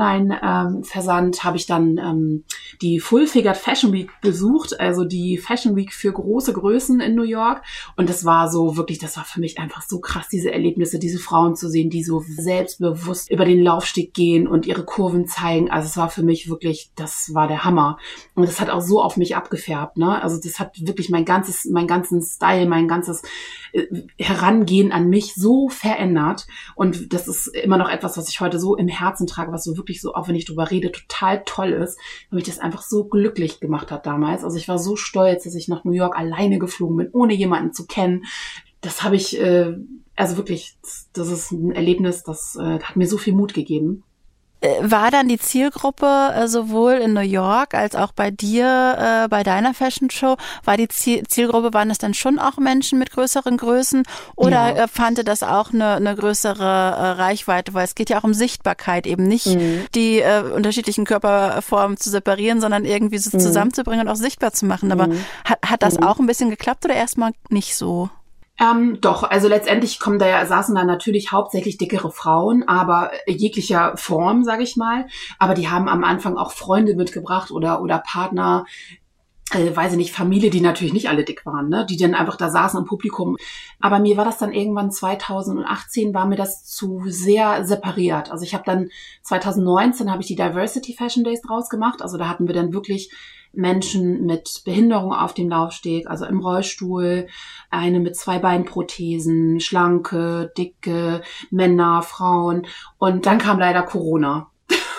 Online-Versand ähm, habe ich dann ähm, die Full Figured Fashion Week besucht, also die Fashion Week für große Größen in New York. Und das war so wirklich, das war für mich einfach so krass, diese Erlebnisse, diese Frauen zu sehen, die so selbstbewusst über den Laufsteg gehen und ihre Kurven zeigen. Also es war für mich wirklich, das war der Hammer. Und das hat auch so auf mich abgefärbt, ne? Also das hat wirklich mein ganzes, mein ganzen Style, mein ganzes äh, Herangehen an mich so verändert. Und das ist immer noch etwas, was ich heute so im Herzen trage, was so wirklich so, auch wenn ich drüber rede, total toll ist, weil mich das einfach so glücklich gemacht hat damals. Also ich war so stolz, dass ich nach New York alleine geflogen bin, ohne jemanden zu kennen. Das habe ich, äh, also wirklich, das ist ein Erlebnis, das äh, hat mir so viel Mut gegeben. War dann die Zielgruppe äh, sowohl in New York als auch bei dir, äh, bei deiner Fashion Show, war die Ziel- Zielgruppe, waren es dann schon auch Menschen mit größeren Größen oder ja. äh, fand das auch eine, eine größere äh, Reichweite? Weil es geht ja auch um Sichtbarkeit, eben nicht mhm. die äh, unterschiedlichen Körperformen zu separieren, sondern irgendwie so mhm. zusammenzubringen und auch sichtbar zu machen. Aber mhm. hat, hat das mhm. auch ein bisschen geklappt oder erstmal nicht so? Ähm, doch, also letztendlich kommen da ja, saßen da natürlich hauptsächlich dickere Frauen, aber jeglicher Form, sage ich mal. Aber die haben am Anfang auch Freunde mitgebracht oder oder Partner, äh, weiß ich nicht, Familie, die natürlich nicht alle dick waren, ne, die dann einfach da saßen im Publikum. Aber mir war das dann irgendwann zweitausendachtzehn, war mir das zu sehr separiert. Also ich habe dann zweitausendneunzehn habe ich die Diversity Fashion Days draus gemacht. Also da hatten wir dann wirklich Menschen mit Behinderung auf dem Laufsteg, also im Rollstuhl, eine mit zwei Beinprothesen, schlanke, dicke, Männer, Frauen. Und dann kam leider Corona.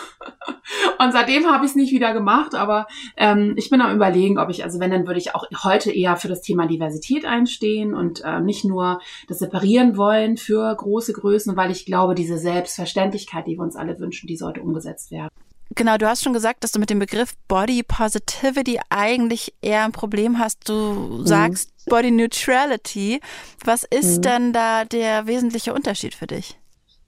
Und seitdem habe ich es nicht wieder gemacht, aber ähm, ich bin am Überlegen, ob ich, also wenn, dann würde ich auch heute eher für das Thema Diversität einstehen und äh, nicht nur das separieren wollen für große Größen, weil ich glaube, diese Selbstverständlichkeit, die wir uns alle wünschen, die sollte umgesetzt werden. Genau, du hast schon gesagt, dass du mit dem Begriff Body Positivity eigentlich eher ein Problem hast. Du sagst mhm. Body Neutrality. Was ist mhm. denn da der wesentliche Unterschied für dich?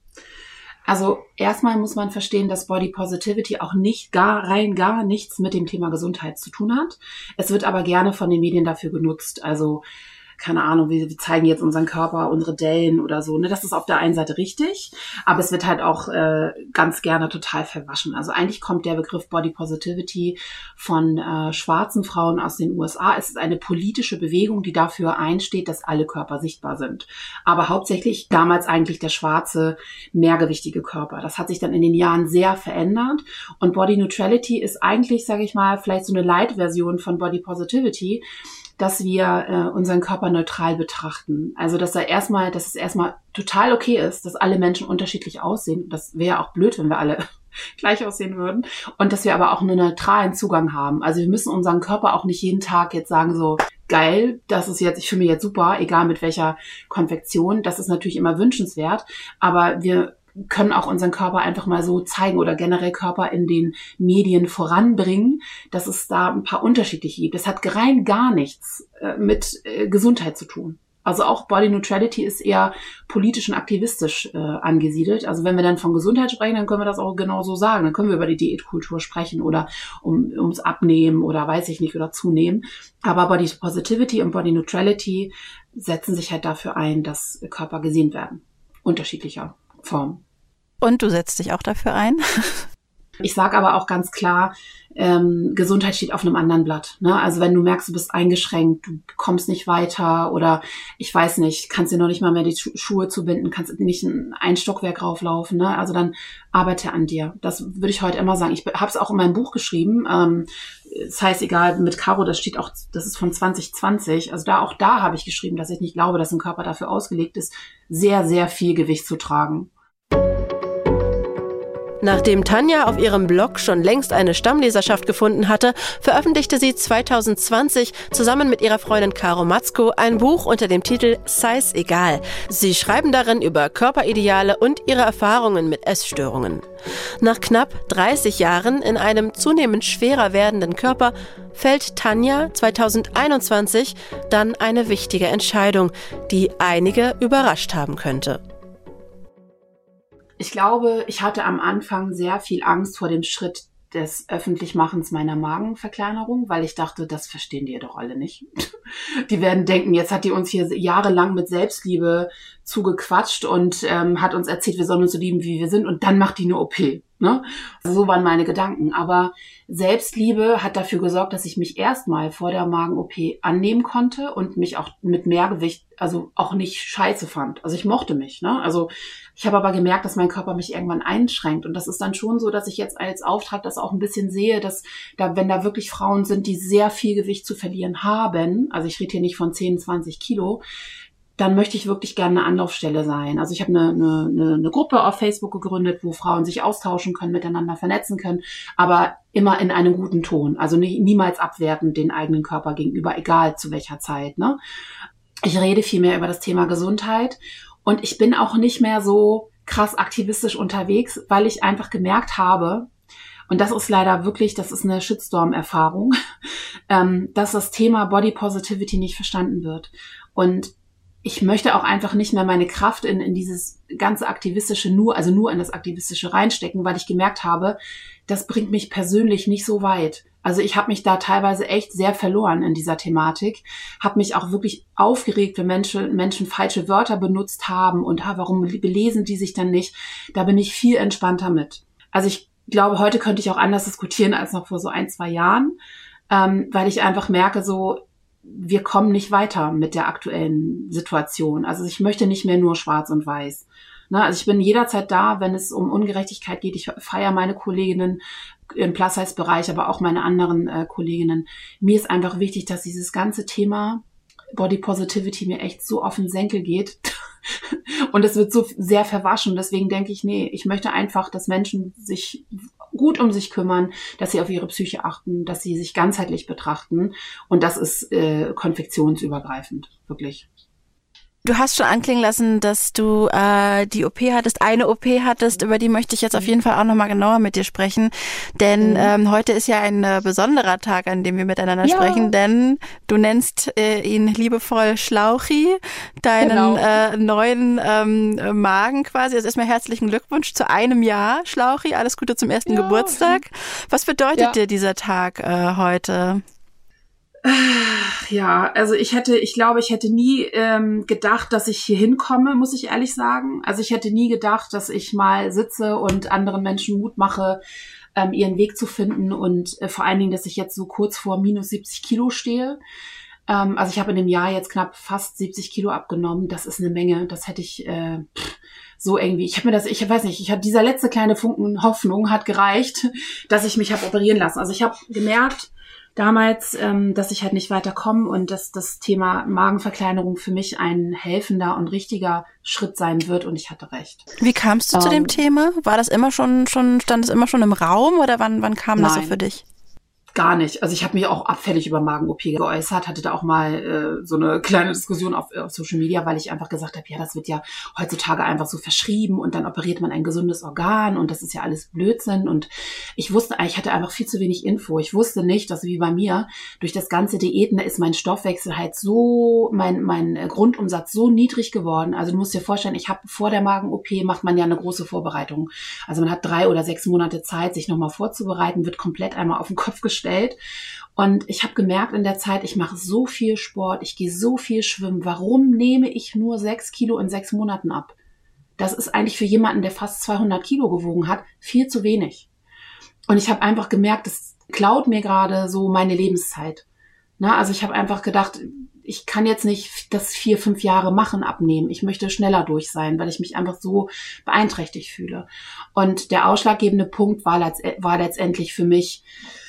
Also erstmal muss man verstehen, dass Body Positivity auch nicht gar rein gar nichts mit dem Thema Gesundheit zu tun hat. Es wird aber gerne von den Medien dafür genutzt. Also keine Ahnung, wir, wir zeigen jetzt unseren Körper, unsere Dellen oder so. Ne? Das ist auf der einen Seite richtig, aber es wird halt auch äh, ganz gerne total verwaschen. Also eigentlich kommt der Begriff Body Positivity von äh, schwarzen Frauen aus den U S A. Es ist eine politische Bewegung, die dafür einsteht, dass alle Körper sichtbar sind. Aber hauptsächlich damals eigentlich der schwarze, mehrgewichtige Körper. Das hat sich dann in den Jahren sehr verändert. Und Body Neutrality ist eigentlich, sage ich mal, vielleicht so eine Light-Version von Body Positivity, dass wir äh, unseren Körper neutral betrachten. Also dass er erstmal, dass es erstmal total okay ist, dass alle Menschen unterschiedlich aussehen. Das wäre auch blöd, wenn wir alle gleich aussehen würden. Und dass wir aber auch einen neutralen Zugang haben. Also wir müssen unseren Körper auch nicht jeden Tag jetzt sagen so, geil, das ist jetzt, ich fühle mich jetzt super, egal mit welcher Konfektion. Das ist natürlich immer wünschenswert. Aber wir können auch unseren Körper einfach mal so zeigen oder generell Körper in den Medien voranbringen, dass es da ein paar unterschiedliche gibt. Das hat rein gar nichts äh, mit äh, Gesundheit zu tun. Also auch Body Neutrality ist eher politisch und aktivistisch äh, angesiedelt. Also wenn wir dann von Gesundheit sprechen, dann können wir das auch genau so sagen. Dann können wir über die Diätkultur sprechen oder um, ums Abnehmen oder weiß ich nicht, oder Zunehmen. Aber Body Positivity und Body Neutrality setzen sich halt dafür ein, dass Körper gesehen werden. Unterschiedlicher Form. Und du setzt dich auch dafür ein? Ich sage aber auch ganz klar, ähm, Gesundheit steht auf einem anderen Blatt. Ne? Also wenn du merkst, du bist eingeschränkt, du kommst nicht weiter oder ich weiß nicht, kannst dir noch nicht mal mehr die Schu- Schuhe zubinden, kannst nicht ein, ein Stockwerk rauflaufen. Ne? Also dann arbeite an dir. Das würde ich heute immer sagen. Ich habe es auch in meinem Buch geschrieben. Ähm, das heißt, egal, mit Caro, das steht auch, das ist von zwanzig zwanzig. Also da auch da habe ich geschrieben, dass ich nicht glaube, dass ein Körper dafür ausgelegt ist, sehr, sehr viel Gewicht zu tragen. Nachdem Tanja auf ihrem Blog schon längst eine Stammleserschaft gefunden hatte, veröffentlichte sie zwanzig zwanzig zusammen mit ihrer Freundin Caro Matzko ein Buch unter dem Titel Size Egal. Sie schreiben darin über Körperideale und ihre Erfahrungen mit Essstörungen. Nach knapp dreißig Jahren in einem zunehmend schwerer werdenden Körper fällt Tanja zwanzig einundzwanzig dann eine wichtige Entscheidung, die einige überrascht haben könnte. Ich glaube, ich hatte am Anfang sehr viel Angst vor dem Schritt des Öffentlichmachens meiner Magenverkleinerung, weil ich dachte, das verstehen die ja doch alle nicht. Die werden denken, jetzt hat die uns hier jahrelang mit Selbstliebe zugequatscht und ähm, hat uns erzählt, wir sollen uns so lieben, wie wir sind und dann macht die eine O P. Ne? So waren meine Gedanken. Aber Selbstliebe hat dafür gesorgt, dass ich mich erstmal vor der Magen-O P annehmen konnte und mich auch mit Mehrgewicht, also auch nicht scheiße fand. Also ich mochte mich. Ne? Also ich habe aber gemerkt, dass mein Körper mich irgendwann einschränkt. Und das ist dann schon so, dass ich jetzt als Auftrag das auch ein bisschen sehe, dass da, wenn da wirklich Frauen sind, die sehr viel Gewicht zu verlieren haben, also ich rede hier nicht von zehn, zwanzig Kilo, dann möchte ich wirklich gerne eine Anlaufstelle sein. Also ich habe eine, eine, eine Gruppe auf Facebook gegründet, wo Frauen sich austauschen können, miteinander vernetzen können, aber immer in einem guten Ton. Also nie, niemals abwertend den eigenen Körper gegenüber, egal zu welcher Zeit. Ne? Ich rede viel mehr über das Thema Gesundheit und ich bin auch nicht mehr so krass aktivistisch unterwegs, weil ich einfach gemerkt habe, und das ist leider wirklich, das ist eine Shitstorm-Erfahrung, ähm, dass das Thema Body Positivity nicht verstanden wird. Und ich möchte auch einfach nicht mehr meine Kraft in, in dieses ganze Aktivistische nur, also nur in das Aktivistische reinstecken, weil ich gemerkt habe, das bringt mich persönlich nicht so weit. Also ich habe mich da teilweise echt sehr verloren in dieser Thematik, habe mich auch wirklich aufgeregt, wenn Menschen, Menschen falsche Wörter benutzt haben und ha, warum belesen die sich dann nicht? Da bin ich viel entspannter mit. Also ich glaube, heute könnte ich auch anders diskutieren als noch vor so ein, zwei Jahren, ähm, weil ich einfach merke, so wir kommen nicht weiter mit der aktuellen Situation. Also ich möchte nicht mehr nur schwarz und weiß. Na, also ich bin jederzeit da, wenn es um Ungerechtigkeit geht. Ich feiere meine Kolleginnen im Plus-Size-Bereich, aber auch meine anderen äh, Kolleginnen. Mir ist einfach wichtig, dass dieses ganze Thema Body Positivity mir echt so auf den Senkel geht. Und es wird so sehr verwaschen. Deswegen denke ich, nee, ich möchte einfach, dass Menschen sich gut um sich kümmern, dass sie auf ihre Psyche achten, dass sie sich ganzheitlich betrachten. Und das ist äh, konfektionsübergreifend, wirklich. Du hast schon anklingen lassen, dass du äh, die O P hattest, eine O P hattest, über die möchte ich jetzt auf jeden Fall auch nochmal genauer mit dir sprechen, denn mhm. ähm, heute ist ja ein äh, besonderer Tag, an dem wir miteinander ja. sprechen, denn du nennst äh, ihn liebevoll Schlauchi, deinen genau. äh, neuen ähm, Magen quasi. Also erstmal herzlichen Glückwunsch zu einem Jahr, Schlauchi, alles Gute zum ersten ja. Geburtstag. Was bedeutet ja. dir dieser Tag äh, heute? Ja, also ich hätte, ich glaube, ich hätte nie ähm, gedacht, dass ich hier hinkomme, muss ich ehrlich sagen. Also ich hätte nie gedacht, dass ich mal sitze und anderen Menschen Mut mache, ähm, ihren Weg zu finden und äh, vor allen Dingen, dass ich jetzt so kurz vor minus siebzig Kilo stehe. Ähm, also ich habe in dem Jahr jetzt knapp fast siebzig Kilo abgenommen. Das ist eine Menge. Das hätte ich äh, so irgendwie, ich habe mir das, ich weiß nicht, ich habe dieser letzte kleine Funken Hoffnung hat gereicht, dass ich mich habe operieren lassen. Also ich habe gemerkt, damals, ähm, dass ich halt nicht weiterkomme und dass das Thema Magenverkleinerung für mich ein helfender und richtiger Schritt sein wird und ich hatte recht. Wie kamst du ähm, zu dem Thema? War das immer schon, schon, stand es immer schon im Raum oder wann, wann kam nein. das so für dich? Gar nicht. Also ich habe mich auch abfällig über Magen-O P geäußert, hatte da auch mal äh, so eine kleine Diskussion auf, auf Social Media, weil ich einfach gesagt habe, ja, das wird ja heutzutage einfach so verschrieben und dann operiert man ein gesundes Organ und das ist ja alles Blödsinn und ich wusste, ich hatte einfach viel zu wenig Info. Ich wusste nicht, dass wie bei mir durch das ganze Diäten, da ist mein Stoffwechsel halt so, mein mein Grundumsatz so niedrig geworden. Also du musst dir vorstellen, ich habe vor der Magen-O P macht man ja eine große Vorbereitung. Also man hat drei oder sechs Monate Zeit, sich nochmal vorzubereiten, wird komplett einmal auf den Kopf gestellt. Und ich habe gemerkt in der Zeit, ich mache so viel Sport, ich gehe so viel schwimmen. Warum nehme ich nur sechs Kilo in sechs Monaten ab? Das ist eigentlich für jemanden, der fast zweihundert Kilo gewogen hat, viel zu wenig. Und ich habe einfach gemerkt, das klaut mir gerade so meine Lebenszeit. Na, also ich habe einfach gedacht, ich kann jetzt nicht das vier, fünf Jahre machen, abnehmen. Ich möchte schneller durch sein, weil ich mich einfach so beeinträchtigt fühle. Und der ausschlaggebende Punkt war, war letztendlich für mich,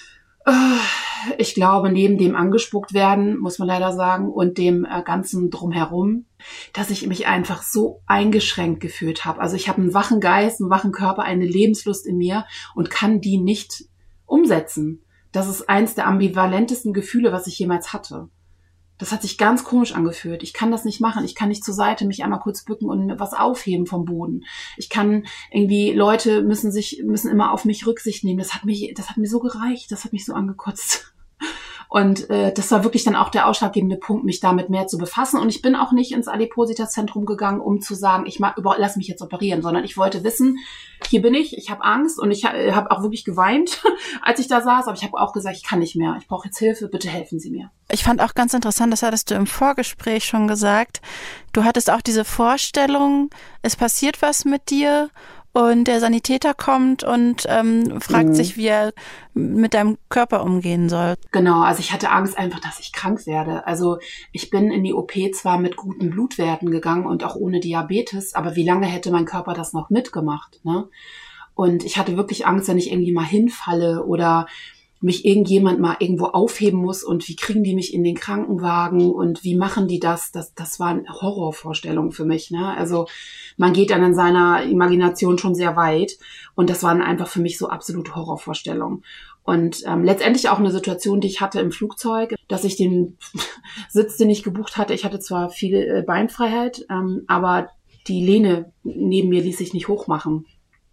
ich glaube, neben dem angespuckt werden, muss man leider sagen, und dem äh, ganzen Drumherum, dass ich mich einfach so eingeschränkt gefühlt habe. Also ich habe einen wachen Geist, einen wachen Körper, eine Lebenslust in mir und kann die nicht umsetzen. Das ist eins der ambivalentesten Gefühle, was ich jemals hatte. Das hat sich ganz komisch angefühlt. Ich kann das nicht machen. Ich kann nicht zur Seite mich einmal kurz bücken und was aufheben vom Boden. Ich kann irgendwie, Leute müssen sich, müssen immer auf mich Rücksicht nehmen. Das hat mich, das hat mir so gereicht. Das hat mich so angekotzt. Und äh, das war wirklich dann auch der ausschlaggebende Punkt, mich damit mehr zu befassen. Und ich bin auch nicht ins Adipositas-Zentrum gegangen, um zu sagen, ich mag, über, lass mich jetzt operieren, sondern ich wollte wissen, hier bin ich, ich habe Angst und ich habe hab auch wirklich geweint, als ich da saß. Aber ich habe auch gesagt, ich kann nicht mehr, ich brauche jetzt Hilfe, bitte helfen Sie mir. Ich fand auch ganz interessant, das hattest du im Vorgespräch schon gesagt, du hattest auch diese Vorstellung, es passiert was mit dir und der Sanitäter kommt und ähm, fragt mhm. sich, wie er mit deinem Körper umgehen soll. Genau, also ich hatte Angst einfach, dass ich krank werde. Also ich bin in die O P zwar mit guten Blutwerten gegangen und auch ohne Diabetes, aber wie lange hätte mein Körper das noch mitgemacht, ne? Und ich hatte wirklich Angst, wenn ich irgendwie mal hinfalle oder mich irgendjemand mal irgendwo aufheben muss und wie kriegen die mich in den Krankenwagen und wie machen die das? Das, das waren Horrorvorstellungen für mich, ne? Also man geht dann in seiner Imagination schon sehr weit und das waren einfach für mich so absolute Horrorvorstellungen. Und ähm, letztendlich auch eine Situation, die ich hatte im Flugzeug, dass ich den Sitz, den ich gebucht hatte, ich hatte zwar viel äh, Beinfreiheit, ähm, aber die Lehne neben mir ließ sich nicht hochmachen.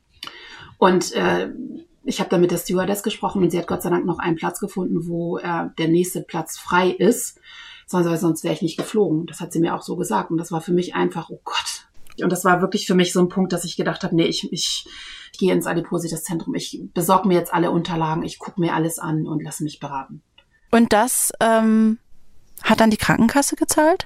Und äh, ich habe dann mit der Stewardess gesprochen und sie hat Gott sei Dank noch einen Platz gefunden, wo äh, der nächste Platz frei ist. Sonst, sonst wäre ich nicht geflogen. Das hat sie mir auch so gesagt. Und das war für mich einfach, oh Gott. Und das war wirklich für mich so ein Punkt, dass ich gedacht habe, nee, ich, ich, ich gehe ins Adipositas-Zentrum. Ich besorge mir jetzt alle Unterlagen. Ich gucke mir alles an und lasse mich beraten. Und das ähm, hat dann die Krankenkasse gezahlt?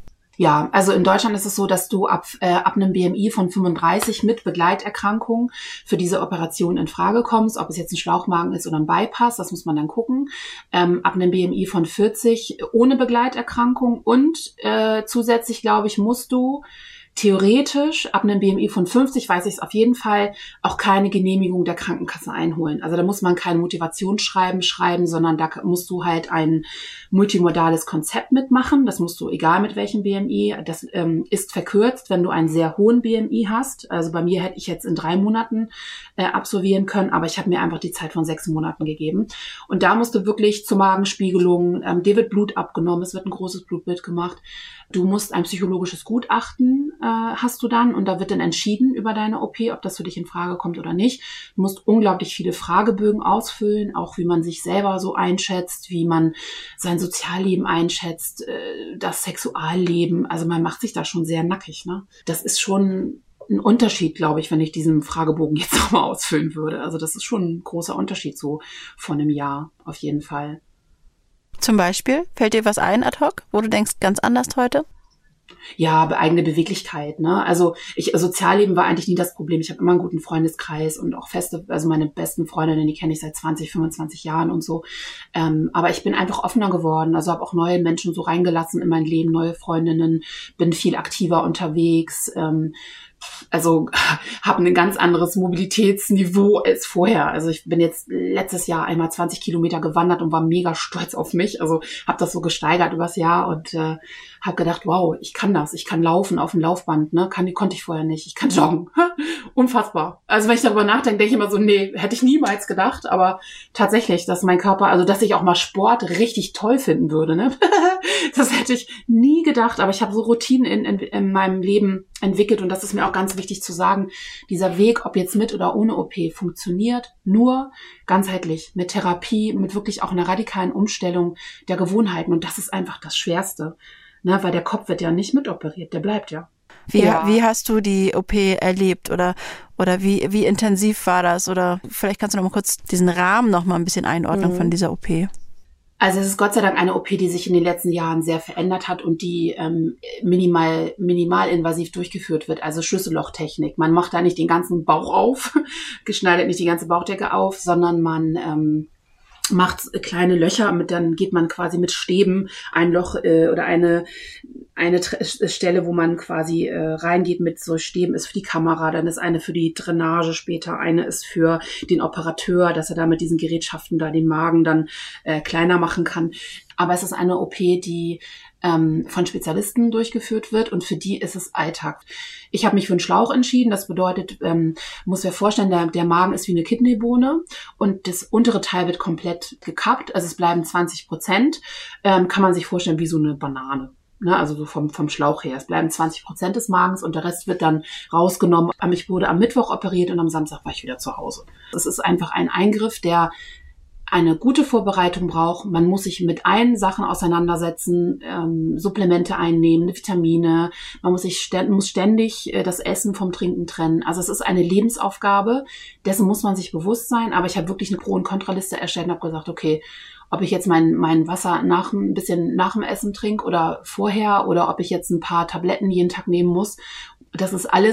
Ja, also in Deutschland ist es so, dass du ab, äh, ab einem B M I von fünfunddreißig mit Begleiterkrankung für diese Operation in Frage kommst. Ob es jetzt ein Schlauchmagen ist oder ein Bypass, das muss man dann gucken. Ähm, ab einem B M I von vierzig ohne Begleiterkrankung und äh, zusätzlich, glaube ich, musst du theoretisch ab einem B M I von fünfzig, weiß ich es auf jeden Fall, auch keine Genehmigung der Krankenkasse einholen. Also da muss man kein Motivationsschreiben schreiben, sondern da musst du halt ein multimodales Konzept mitmachen. Das musst du, egal mit welchem B M I. Das ähm, ist verkürzt, wenn du einen sehr hohen B M I hast. Also bei mir hätte ich jetzt in drei Monaten äh, absolvieren können, aber ich habe mir einfach die Zeit von sechs Monaten gegeben. Und da musst du wirklich zur Magenspiegelung, ähm, dir wird Blut abgenommen, es wird ein großes Blutbild gemacht. Du musst ein psychologisches Gutachten äh, hast du dann und da wird dann entschieden über deine O P, ob das für dich in Frage kommt oder nicht. Du musst unglaublich viele Fragebögen ausfüllen, auch wie man sich selber so einschätzt, wie man sein Sozialleben einschätzt, äh, das Sexualleben. Also man macht sich da schon sehr nackig, ne? Das ist schon ein Unterschied, glaube ich, wenn ich diesen Fragebogen jetzt nochmal ausfüllen würde. Also das ist schon ein großer Unterschied so von einem Jahr auf jeden Fall. Zum Beispiel, fällt dir was ein ad hoc, wo du denkst, ganz anders heute? Ja, eigene Beweglichkeit, ne? Also ich, Sozialleben war eigentlich nie das Problem. Ich habe immer einen guten Freundeskreis und auch feste, also meine besten Freundinnen, die kenne ich seit zwanzig, fünfundzwanzig Jahren und so. Ähm, aber ich bin einfach offener geworden, also habe auch neue Menschen so reingelassen in mein Leben, neue Freundinnen, bin viel aktiver unterwegs, ähm, also habe ein ganz anderes Mobilitätsniveau als vorher. Also ich bin jetzt letztes Jahr einmal zwanzig Kilometer gewandert und war mega stolz auf mich. Also habe das so gesteigert übers Jahr und äh, habe gedacht, wow, ich kann das. Ich kann laufen auf dem Laufband, ne? Kann, konnte ich vorher nicht. Ich kann joggen. Unfassbar. Also wenn ich darüber nachdenke, denke ich immer so, nee, hätte ich niemals gedacht. Aber tatsächlich, dass mein Körper, also dass ich auch mal Sport richtig toll finden würde, ne? Das hätte ich nie gedacht. Aber ich habe so Routinen in, in, in meinem Leben entwickelt und das ist mir auch ganz wichtig zu sagen. Dieser Weg, ob jetzt mit oder ohne O P, funktioniert nur ganzheitlich mit Therapie, mit wirklich auch einer radikalen Umstellung der Gewohnheiten. Und das ist einfach das Schwerste. Ne, weil der Kopf wird ja nicht mitoperiert, der bleibt ja. Wie, ja. wie hast du die O P erlebt oder, oder wie, wie intensiv war das? Oder vielleicht kannst du noch mal kurz diesen Rahmen noch mal ein bisschen einordnen mhm. von dieser O P. Also es ist Gott sei Dank eine O P, die sich in den letzten Jahren sehr verändert hat und die ähm, minimal, minimalinvasiv durchgeführt wird, also Schlüssellochtechnik. Man macht da nicht den ganzen Bauch auf, geschneidet nicht die ganze Bauchdecke auf, sondern man ähm, macht kleine Löcher, mit dann geht man quasi mit Stäben ein Loch äh, oder eine eine Tr- Stelle, wo man quasi äh, reingeht mit so Stäben, ist für die Kamera, dann ist eine für die Drainage später, eine ist für den Operateur, dass er da mit diesen Gerätschaften da den Magen dann äh, kleiner machen kann. Aber es ist eine O P, die ähm, von Spezialisten durchgeführt wird und für die ist es Alltag. Ich habe mich für einen Schlauch entschieden. Das bedeutet, ähm, muss mir vorstellen, der, der Magen ist wie eine Kidneybohne und das untere Teil wird komplett gekappt. Also es bleiben zwanzig Prozent. Ähm, kann man sich vorstellen wie so eine Banane. Ne, also so vom, vom Schlauch her. Es bleiben zwanzig Prozent des Magens und der Rest wird dann rausgenommen. Ich wurde am Mittwoch operiert und am Samstag war ich wieder zu Hause. Es ist einfach ein Eingriff, der eine gute Vorbereitung braucht. Man muss sich mit allen Sachen auseinandersetzen, ähm, Supplemente einnehmen, Vitamine. Man muss sich stä- muss ständig äh, das Essen vom Trinken trennen. Also es ist eine Lebensaufgabe. Dessen muss man sich bewusst sein. Aber ich habe wirklich eine Pro- und Kontraliste erstellt und habe gesagt, okay, ob ich jetzt mein, mein Wasser nach, ein bisschen nach dem Essen trinke oder vorher oder ob ich jetzt ein paar Tabletten jeden Tag nehmen muss. Das ist alles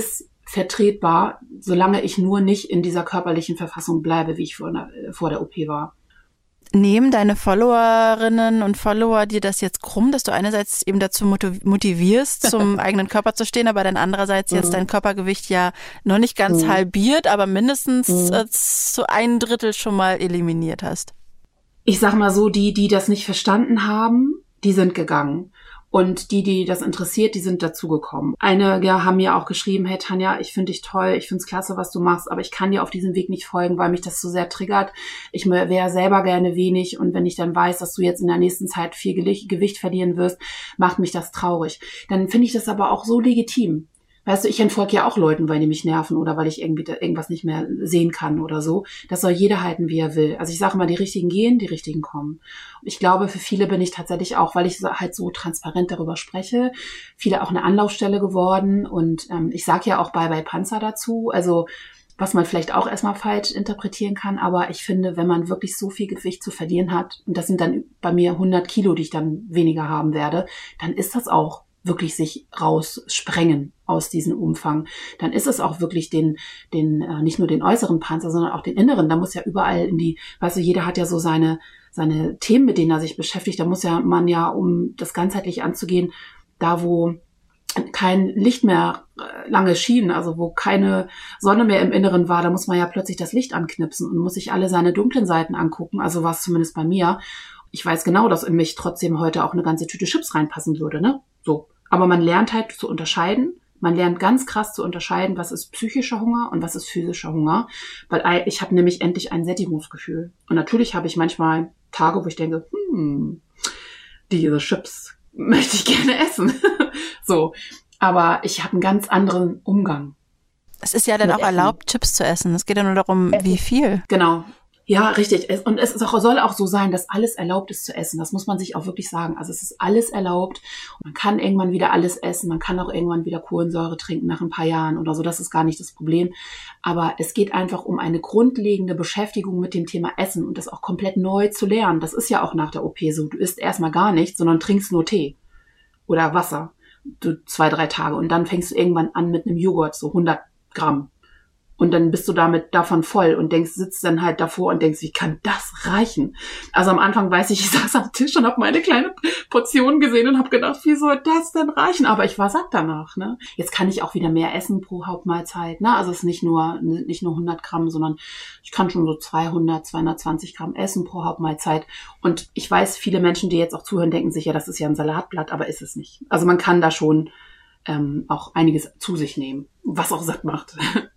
vertretbar, solange ich nur nicht in dieser körperlichen Verfassung bleibe, wie ich vor der, vor der O P war. Nehmen deine Followerinnen und Follower dir das jetzt krumm, dass du einerseits eben dazu motivierst, zum eigenen Körper zu stehen, aber dann andererseits jetzt mhm. dein Körpergewicht ja noch nicht ganz mhm. halbiert, aber mindestens mhm. äh, zu ein Drittel schon mal eliminiert hast? Ich sag mal so, die, die das nicht verstanden haben, die sind gegangen. Und die, die das interessiert, die sind dazugekommen. Einige haben mir auch geschrieben, hey Tanja, ich finde dich toll, ich finde es klasse, was du machst, aber ich kann dir auf diesem Weg nicht folgen, weil mich das so sehr triggert. Ich wäre selber gerne wenig und wenn ich dann weiß, dass du jetzt in der nächsten Zeit viel Gewicht verlieren wirst, macht mich das traurig. Dann finde ich das aber auch so legitim. Weißt du, ich entfolge ja auch Leuten, weil die mich nerven oder weil ich irgendwie irgendwas nicht mehr sehen kann oder so. Das soll jeder halten, wie er will. Also ich sage mal, die Richtigen gehen, die Richtigen kommen. Ich glaube, für viele bin ich tatsächlich auch, weil ich halt so transparent darüber spreche, viele auch eine Anlaufstelle geworden. Und ähm, ich sage ja auch Bye Bye Panzer dazu. Also was man vielleicht auch erstmal falsch interpretieren kann. Aber ich finde, wenn man wirklich so viel Gewicht zu verlieren hat, und das sind dann bei mir hundert Kilo, die ich dann weniger haben werde, dann ist das auch wirklich sich raussprengen aus diesem Umfang, dann ist es auch wirklich den, den äh, nicht nur den äußeren Panzer, sondern auch den inneren. Da muss ja überall in die, weißt du, jeder hat ja so seine seine Themen, mit denen er sich beschäftigt. Da muss ja man ja, um das ganzheitlich anzugehen, da wo kein Licht mehr äh, lange schien, also wo keine Sonne mehr im Inneren war, da muss man ja plötzlich das Licht anknipsen und muss sich alle seine dunklen Seiten angucken. Also war es zumindest bei mir. Ich weiß genau, dass in mich trotzdem heute auch eine ganze Tüte Chips reinpassen würde, ne? So. Aber man lernt halt zu unterscheiden. Man lernt ganz krass zu unterscheiden, was ist psychischer Hunger und was ist physischer Hunger. Weil ich habe nämlich endlich ein Sättigungsgefühl. Und natürlich habe ich manchmal Tage, wo ich denke, hm, diese Chips möchte ich gerne essen. So. Aber ich habe einen ganz anderen Umgang. Es ist ja dann auch erlaubt, Chips zu essen. Es geht ja nur darum, wie viel. Genau. Ja, richtig. Und es ist auch, soll auch so sein, dass alles erlaubt ist zu essen. Das muss man sich auch wirklich sagen. Also es ist alles erlaubt. Man kann irgendwann wieder alles essen. Man kann auch irgendwann wieder Kohlensäure trinken nach ein paar Jahren oder so. Das ist gar nicht das Problem. Aber es geht einfach um eine grundlegende Beschäftigung mit dem Thema Essen und das auch komplett neu zu lernen. Das ist ja auch nach der O P so. Du isst erstmal gar nichts, sondern trinkst nur Tee oder Wasser. Du zwei, drei Tage. Und dann fängst du irgendwann an mit einem Joghurt, so hundert Gramm. Und dann bist du damit davon voll und denkst, sitzt dann halt davor und denkst, wie kann das reichen? Also am Anfang weiß ich, ich saß am Tisch und habe meine kleine Portion gesehen und habe gedacht, wie soll das denn reichen? Aber ich war satt danach. Ne? Jetzt kann ich auch wieder mehr essen pro Hauptmahlzeit. Ne? Also es ist nicht nur nicht nur hundert Gramm, sondern ich kann schon so zweihundert, zweihundertzwanzig Gramm essen pro Hauptmahlzeit. Und ich weiß, viele Menschen, die jetzt auch zuhören, denken sich, ja, das ist ja ein Salatblatt, aber ist es nicht. Also man kann da schon ähm, auch einiges zu sich nehmen, was auch satt macht.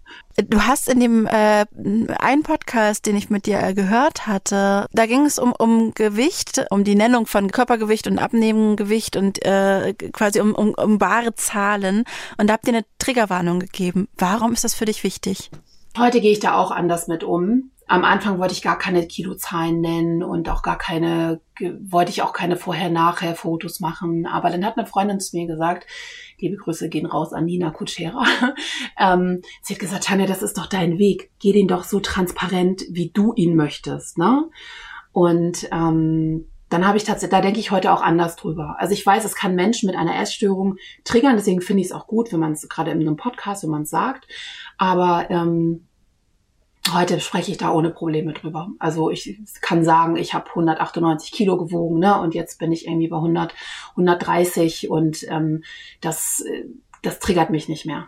Du hast in dem äh, einen Podcast, den ich mit dir äh, gehört hatte, da ging es um, um Gewicht, um die Nennung von Körpergewicht und Abnehmgewicht und äh, quasi um, um, um bare Zahlen. Und da habt ihr eine Triggerwarnung gegeben. Warum ist das für dich wichtig? Heute gehe ich da auch anders mit um. Am Anfang wollte ich gar keine Kilozahlen nennen und auch gar keine, wollte ich auch keine Vorher-Nachher-Fotos machen. Aber dann hat eine Freundin zu mir gesagt, liebe Grüße gehen raus an Nina Kutschera. ähm, sie hat gesagt, Tanja, das ist doch dein Weg. Geh den doch so transparent, wie du ihn möchtest, ne? Und ähm, dann habe ich tatsächlich, da denke ich heute auch anders drüber. Also ich weiß, es kann Menschen mit einer Essstörung triggern, deswegen finde ich es auch gut, wenn man es gerade in einem Podcast, wenn man es sagt. Aber ähm, heute spreche ich da ohne Probleme drüber. Also ich kann sagen, ich habe hundertachtundneunzig Kilo gewogen, ne, und jetzt bin ich irgendwie bei hundert, hundertdreißig und ähm, das, das triggert mich nicht mehr.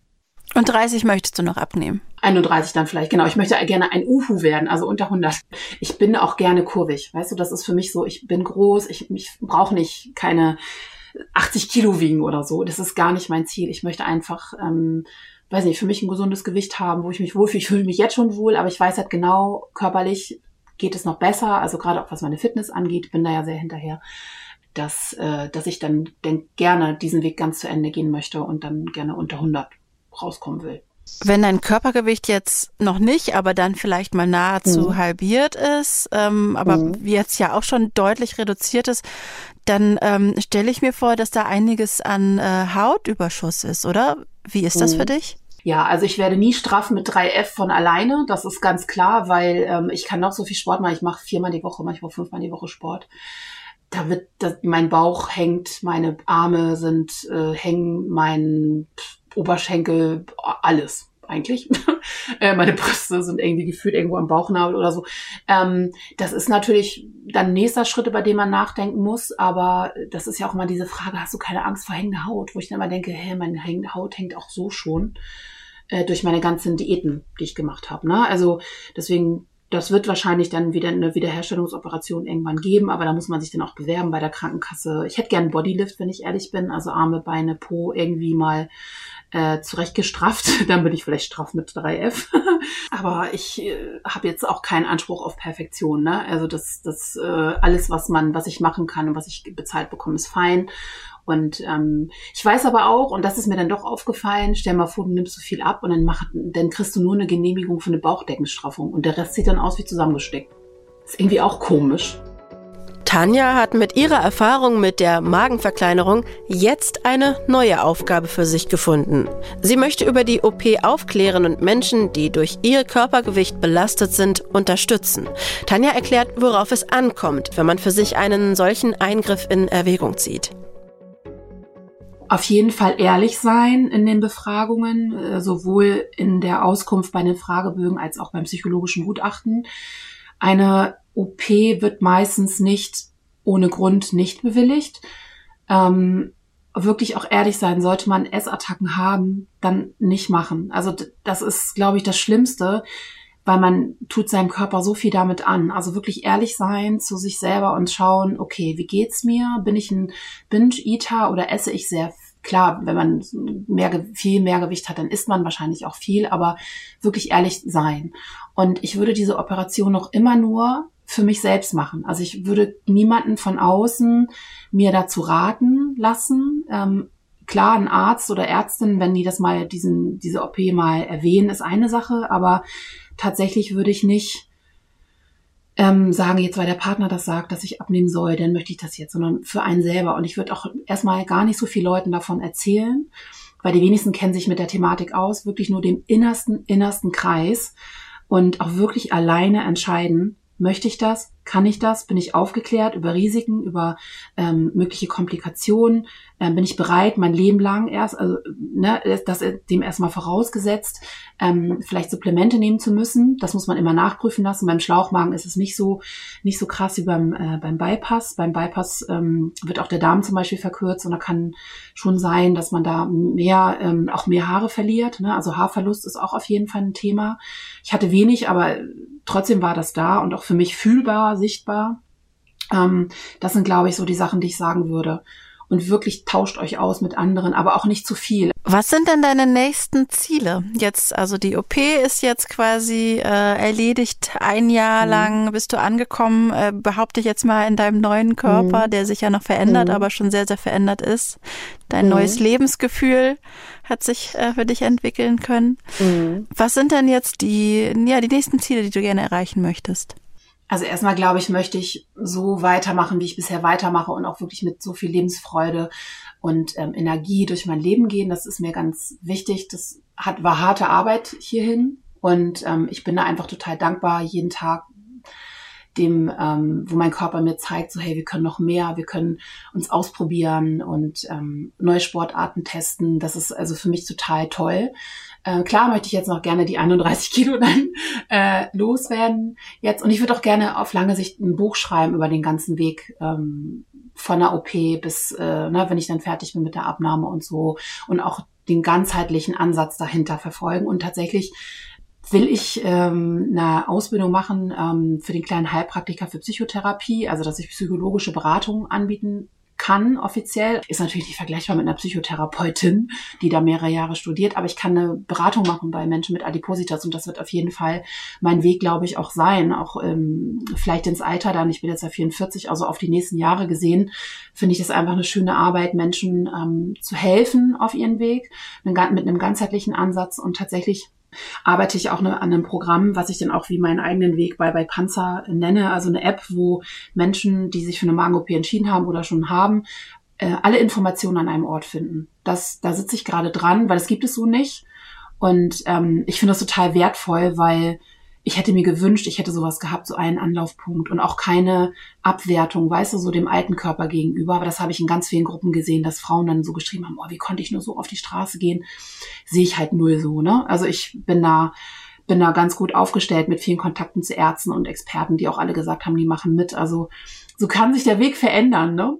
Und dreißig möchtest du noch abnehmen? einunddreißig dann vielleicht, genau. Ich möchte gerne ein Uhu werden, also unter hundert. Ich bin auch gerne kurvig, weißt du, das ist für mich so, ich bin groß, ich, ich brauche nicht keine achtzig Kilo wiegen oder so. Das ist gar nicht mein Ziel. Ich möchte einfach ähm, weiß nicht, für mich ein gesundes Gewicht haben, wo ich mich wohlfühle. Ich fühle mich jetzt schon wohl, aber ich weiß halt genau, körperlich geht es noch besser. Also gerade auch was meine Fitness angeht, bin da ja sehr hinterher, dass, äh, dass ich dann denk, gerne diesen Weg ganz zu Ende gehen möchte und dann gerne unter hundert rauskommen will. Wenn dein Körpergewicht jetzt noch nicht, aber dann vielleicht mal nahezu mhm. halbiert ist, ähm, aber mhm. jetzt ja auch schon deutlich reduziert ist, dann ähm, stelle ich mir vor, dass da einiges an äh, Hautüberschuss ist, oder? Wie ist das mhm. für dich? Ja, also ich werde nie straff mit drei F von alleine, das ist ganz klar, weil ähm, ich kann noch so viel Sport machen, ich mache viermal die Woche, manchmal fünfmal die Woche Sport. Da wird, das, mein Bauch hängt, meine Arme sind äh, hängen, mein Oberschenkel, alles eigentlich. Meine Brüste sind irgendwie gefühlt irgendwo am Bauchnabel oder so. Ähm, das ist natürlich dann nächster Schritt, über den man nachdenken muss. Aber das ist ja auch immer diese Frage, hast du keine Angst vor hängender Haut? Wo ich dann immer denke, hä, meine hängende Haut hängt auch so schon äh, durch meine ganzen Diäten, die ich gemacht habe. Ne? Also deswegen, das wird wahrscheinlich dann wieder eine Wiederherstellungsoperation irgendwann geben. Aber da muss man sich dann auch bewerben bei der Krankenkasse. Ich hätte gern einen Bodylift, wenn ich ehrlich bin. Also Arme, Beine, Po irgendwie mal Äh, zurechtgestrafft, dann bin ich vielleicht straff mit drei F. Aber ich äh, habe jetzt auch keinen Anspruch auf Perfektion. Ne? Also das, das äh, alles, was man, was ich machen kann und was ich bezahlt bekomme, ist fein. Und ähm, ich weiß aber auch, und das ist mir dann doch aufgefallen, stell mal vor, du nimmst so viel ab und dann, mach, dann kriegst du nur eine Genehmigung für eine Bauchdeckenstraffung und der Rest sieht dann aus wie zusammengesteckt. Ist irgendwie auch komisch. Tanja hat mit ihrer Erfahrung mit der Magenverkleinerung jetzt eine neue Aufgabe für sich gefunden. Sie möchte über die O P aufklären und Menschen, die durch ihr Körpergewicht belastet sind, unterstützen. Tanja erklärt, worauf es ankommt, wenn man für sich einen solchen Eingriff in Erwägung zieht. Auf jeden Fall ehrlich sein in den Befragungen, sowohl in der Auskunft bei den Fragebögen als auch beim psychologischen Gutachten. Eine O P wird meistens nicht ohne Grund nicht bewilligt. Ähm, wirklich auch ehrlich sein, sollte man Essattacken haben, dann nicht machen. Also das ist, glaube ich, das Schlimmste, weil man tut seinem Körper so viel damit an. Also wirklich ehrlich sein zu sich selber und schauen, okay, wie geht's mir? Bin ich ein Binge-Eater oder esse ich sehr Klar, wenn man mehr, viel mehr Gewicht hat, dann isst man wahrscheinlich auch viel, aber wirklich ehrlich sein. Und ich würde diese Operation noch immer nur für mich selbst machen. Also ich würde niemanden von außen mir dazu raten lassen. Ähm, klar, ein Arzt oder Ärztin, wenn die das mal, diesen, diese O P mal erwähnen, ist eine Sache, aber tatsächlich würde ich nicht Ähm, sagen, jetzt weil der Partner das sagt, dass ich abnehmen soll, dann möchte ich das jetzt, sondern für einen selber. Und ich würde auch erstmal gar nicht so viel Leuten davon erzählen, weil die wenigsten kennen sich mit der Thematik aus, wirklich nur dem innersten, innersten Kreis und auch wirklich alleine entscheiden, möchte ich das, kann ich das, bin ich aufgeklärt über Risiken, über ähm, mögliche Komplikationen, ähm, bin ich bereit, mein Leben lang erst, also ne, das dem erstmal vorausgesetzt, ähm, vielleicht Supplemente nehmen zu müssen. Das muss man immer nachprüfen lassen. Beim Schlauchmagen ist es nicht so nicht so krass wie beim äh, beim Bypass. Beim Bypass ähm, wird auch der Darm zum Beispiel verkürzt und da kann schon sein, dass man da mehr ähm, auch mehr Haare verliert. Ne? Also Haarverlust ist auch auf jeden Fall ein Thema. Ich hatte wenig, aber trotzdem war das da und auch für mich fühlbar, sichtbar. Ähm, das sind, glaube ich, so die Sachen, die ich sagen würde. Und wirklich tauscht euch aus mit anderen, aber auch nicht zu viel. Was sind denn deine nächsten Ziele? Jetzt, also die O P ist jetzt quasi äh, erledigt. Ein Jahr mhm. lang bist du angekommen. Äh, behaupte ich jetzt mal in deinem neuen Körper, mhm. der sich ja noch verändert, mhm. aber schon sehr, sehr verändert ist. Dein mhm. neues Lebensgefühl hat sich äh, für dich entwickeln können. Mhm. Was sind denn jetzt die, ja, die nächsten Ziele, die du gerne erreichen möchtest? Also erstmal, glaube ich, möchte ich so weitermachen, wie ich bisher weitermache und auch wirklich mit so viel Lebensfreude und ähm, Energie durch mein Leben gehen. Das ist mir ganz wichtig. Das hat, war harte Arbeit hierhin und ähm, ich bin da einfach total dankbar jeden Tag dem, ähm, wo mein Körper mir zeigt, so hey, wir können noch mehr, wir können uns ausprobieren und ähm, neue Sportarten testen. Das ist also für mich total toll. Äh, klar möchte ich jetzt noch gerne die einunddreißig Kilo dann äh, loswerden jetzt. Und ich würde auch gerne auf lange Sicht ein Buch schreiben über den ganzen Weg ähm, von der O P bis, äh, na, wenn ich dann fertig bin mit der Abnahme und so. Und auch den ganzheitlichen Ansatz dahinter verfolgen. Und tatsächlich will ich ähm, eine Ausbildung machen ähm, für den kleinen Heilpraktiker für Psychotherapie, also dass ich psychologische Beratung anbieten kann offiziell. Ist natürlich nicht vergleichbar mit einer Psychotherapeutin, die da mehrere Jahre studiert, aber ich kann eine Beratung machen bei Menschen mit Adipositas und das wird auf jeden Fall mein Weg, glaube ich, auch sein. Auch ähm, vielleicht ins Alter dann, ich bin jetzt ja vierundvierzig, also auf die nächsten Jahre gesehen, finde ich das einfach eine schöne Arbeit, Menschen ähm, zu helfen auf ihren Weg, mit einem ganzheitlichen Ansatz und tatsächlich arbeite ich auch ne, an einem Programm, was ich dann auch wie meinen eigenen Weg bei, bei Panzer nenne, also eine App, wo Menschen, die sich für eine Magen-O P entschieden haben oder schon haben, äh, alle Informationen an einem Ort finden. Das, da sitze ich gerade dran, weil das gibt es so nicht. Und ähm, ich finde das total wertvoll, weil ich hätte mir gewünscht, ich hätte sowas gehabt, so einen Anlaufpunkt und auch keine Abwertung, weißt du, so dem alten Körper gegenüber. Aber das habe ich in ganz vielen Gruppen gesehen, dass Frauen dann so geschrieben haben, oh, wie konnte ich nur so auf die Straße gehen? Sehe ich halt null so, ne? Also ich bin da, bin da ganz gut aufgestellt mit vielen Kontakten zu Ärzten und Experten, die auch alle gesagt haben, die machen mit. Also so kann sich der Weg verändern, ne?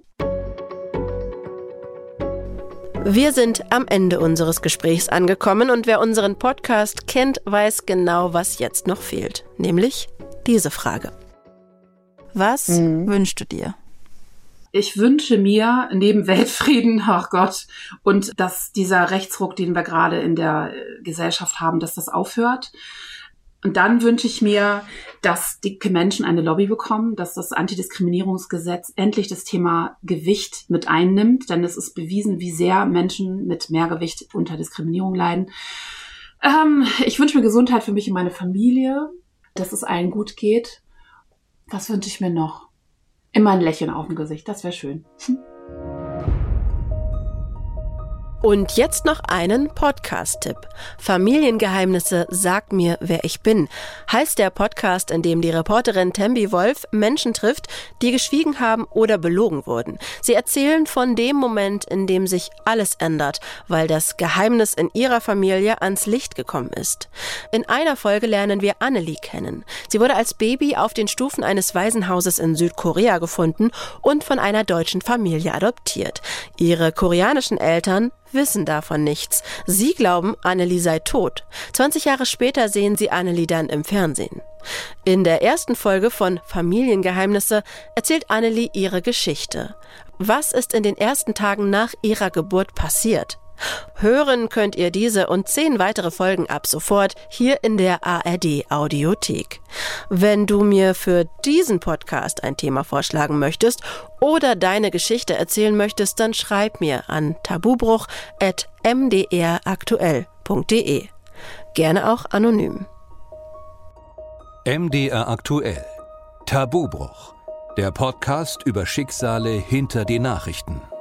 Wir sind am Ende unseres Gesprächs angekommen und wer unseren Podcast kennt, weiß genau, was jetzt noch fehlt. Nämlich diese Frage. Was mhm. wünschst du dir? Ich wünsche mir neben Weltfrieden, ach Gott, und dass dieser Rechtsruck, den wir gerade in der Gesellschaft haben, dass das aufhört. Und dann wünsche ich mir, dass dicke Menschen eine Lobby bekommen, dass das Antidiskriminierungsgesetz endlich das Thema Gewicht mit einnimmt, denn es ist bewiesen, wie sehr Menschen mit Mehrgewicht unter Diskriminierung leiden. Ähm, ich wünsche mir Gesundheit für mich und meine Familie, dass es allen gut geht. Was wünsche ich mir noch? Immer ein Lächeln auf dem Gesicht, das wäre schön. Und jetzt noch einen Podcast-Tipp. Familiengeheimnisse, sag mir, wer ich bin, heißt der Podcast, in dem die Reporterin Tembi Wolf Menschen trifft, die geschwiegen haben oder belogen wurden. Sie erzählen von dem Moment, in dem sich alles ändert, weil das Geheimnis in ihrer Familie ans Licht gekommen ist. In einer Folge lernen wir Annelie kennen. Sie wurde als Baby auf den Stufen eines Waisenhauses in Südkorea gefunden und von einer deutschen Familie adoptiert. Ihre koreanischen Eltern wissen davon nichts. Sie glauben, Annelie sei tot. zwanzig Jahre später sehen sie Annelie dann im Fernsehen. In der ersten Folge von Familiengeheimnisse erzählt Annelie ihre Geschichte. Was ist in den ersten Tagen nach ihrer Geburt passiert? Hören könnt ihr diese und zehn weitere Folgen ab sofort hier in der A R D-Audiothek. Wenn du mir für diesen Podcast ein Thema vorschlagen möchtest oder deine Geschichte erzählen möchtest, dann schreib mir an tabubruch at m d r aktuell punkt d e. Gerne auch anonym. M D R Aktuell. Tabubruch. Der Podcast über Schicksale hinter die Nachrichten.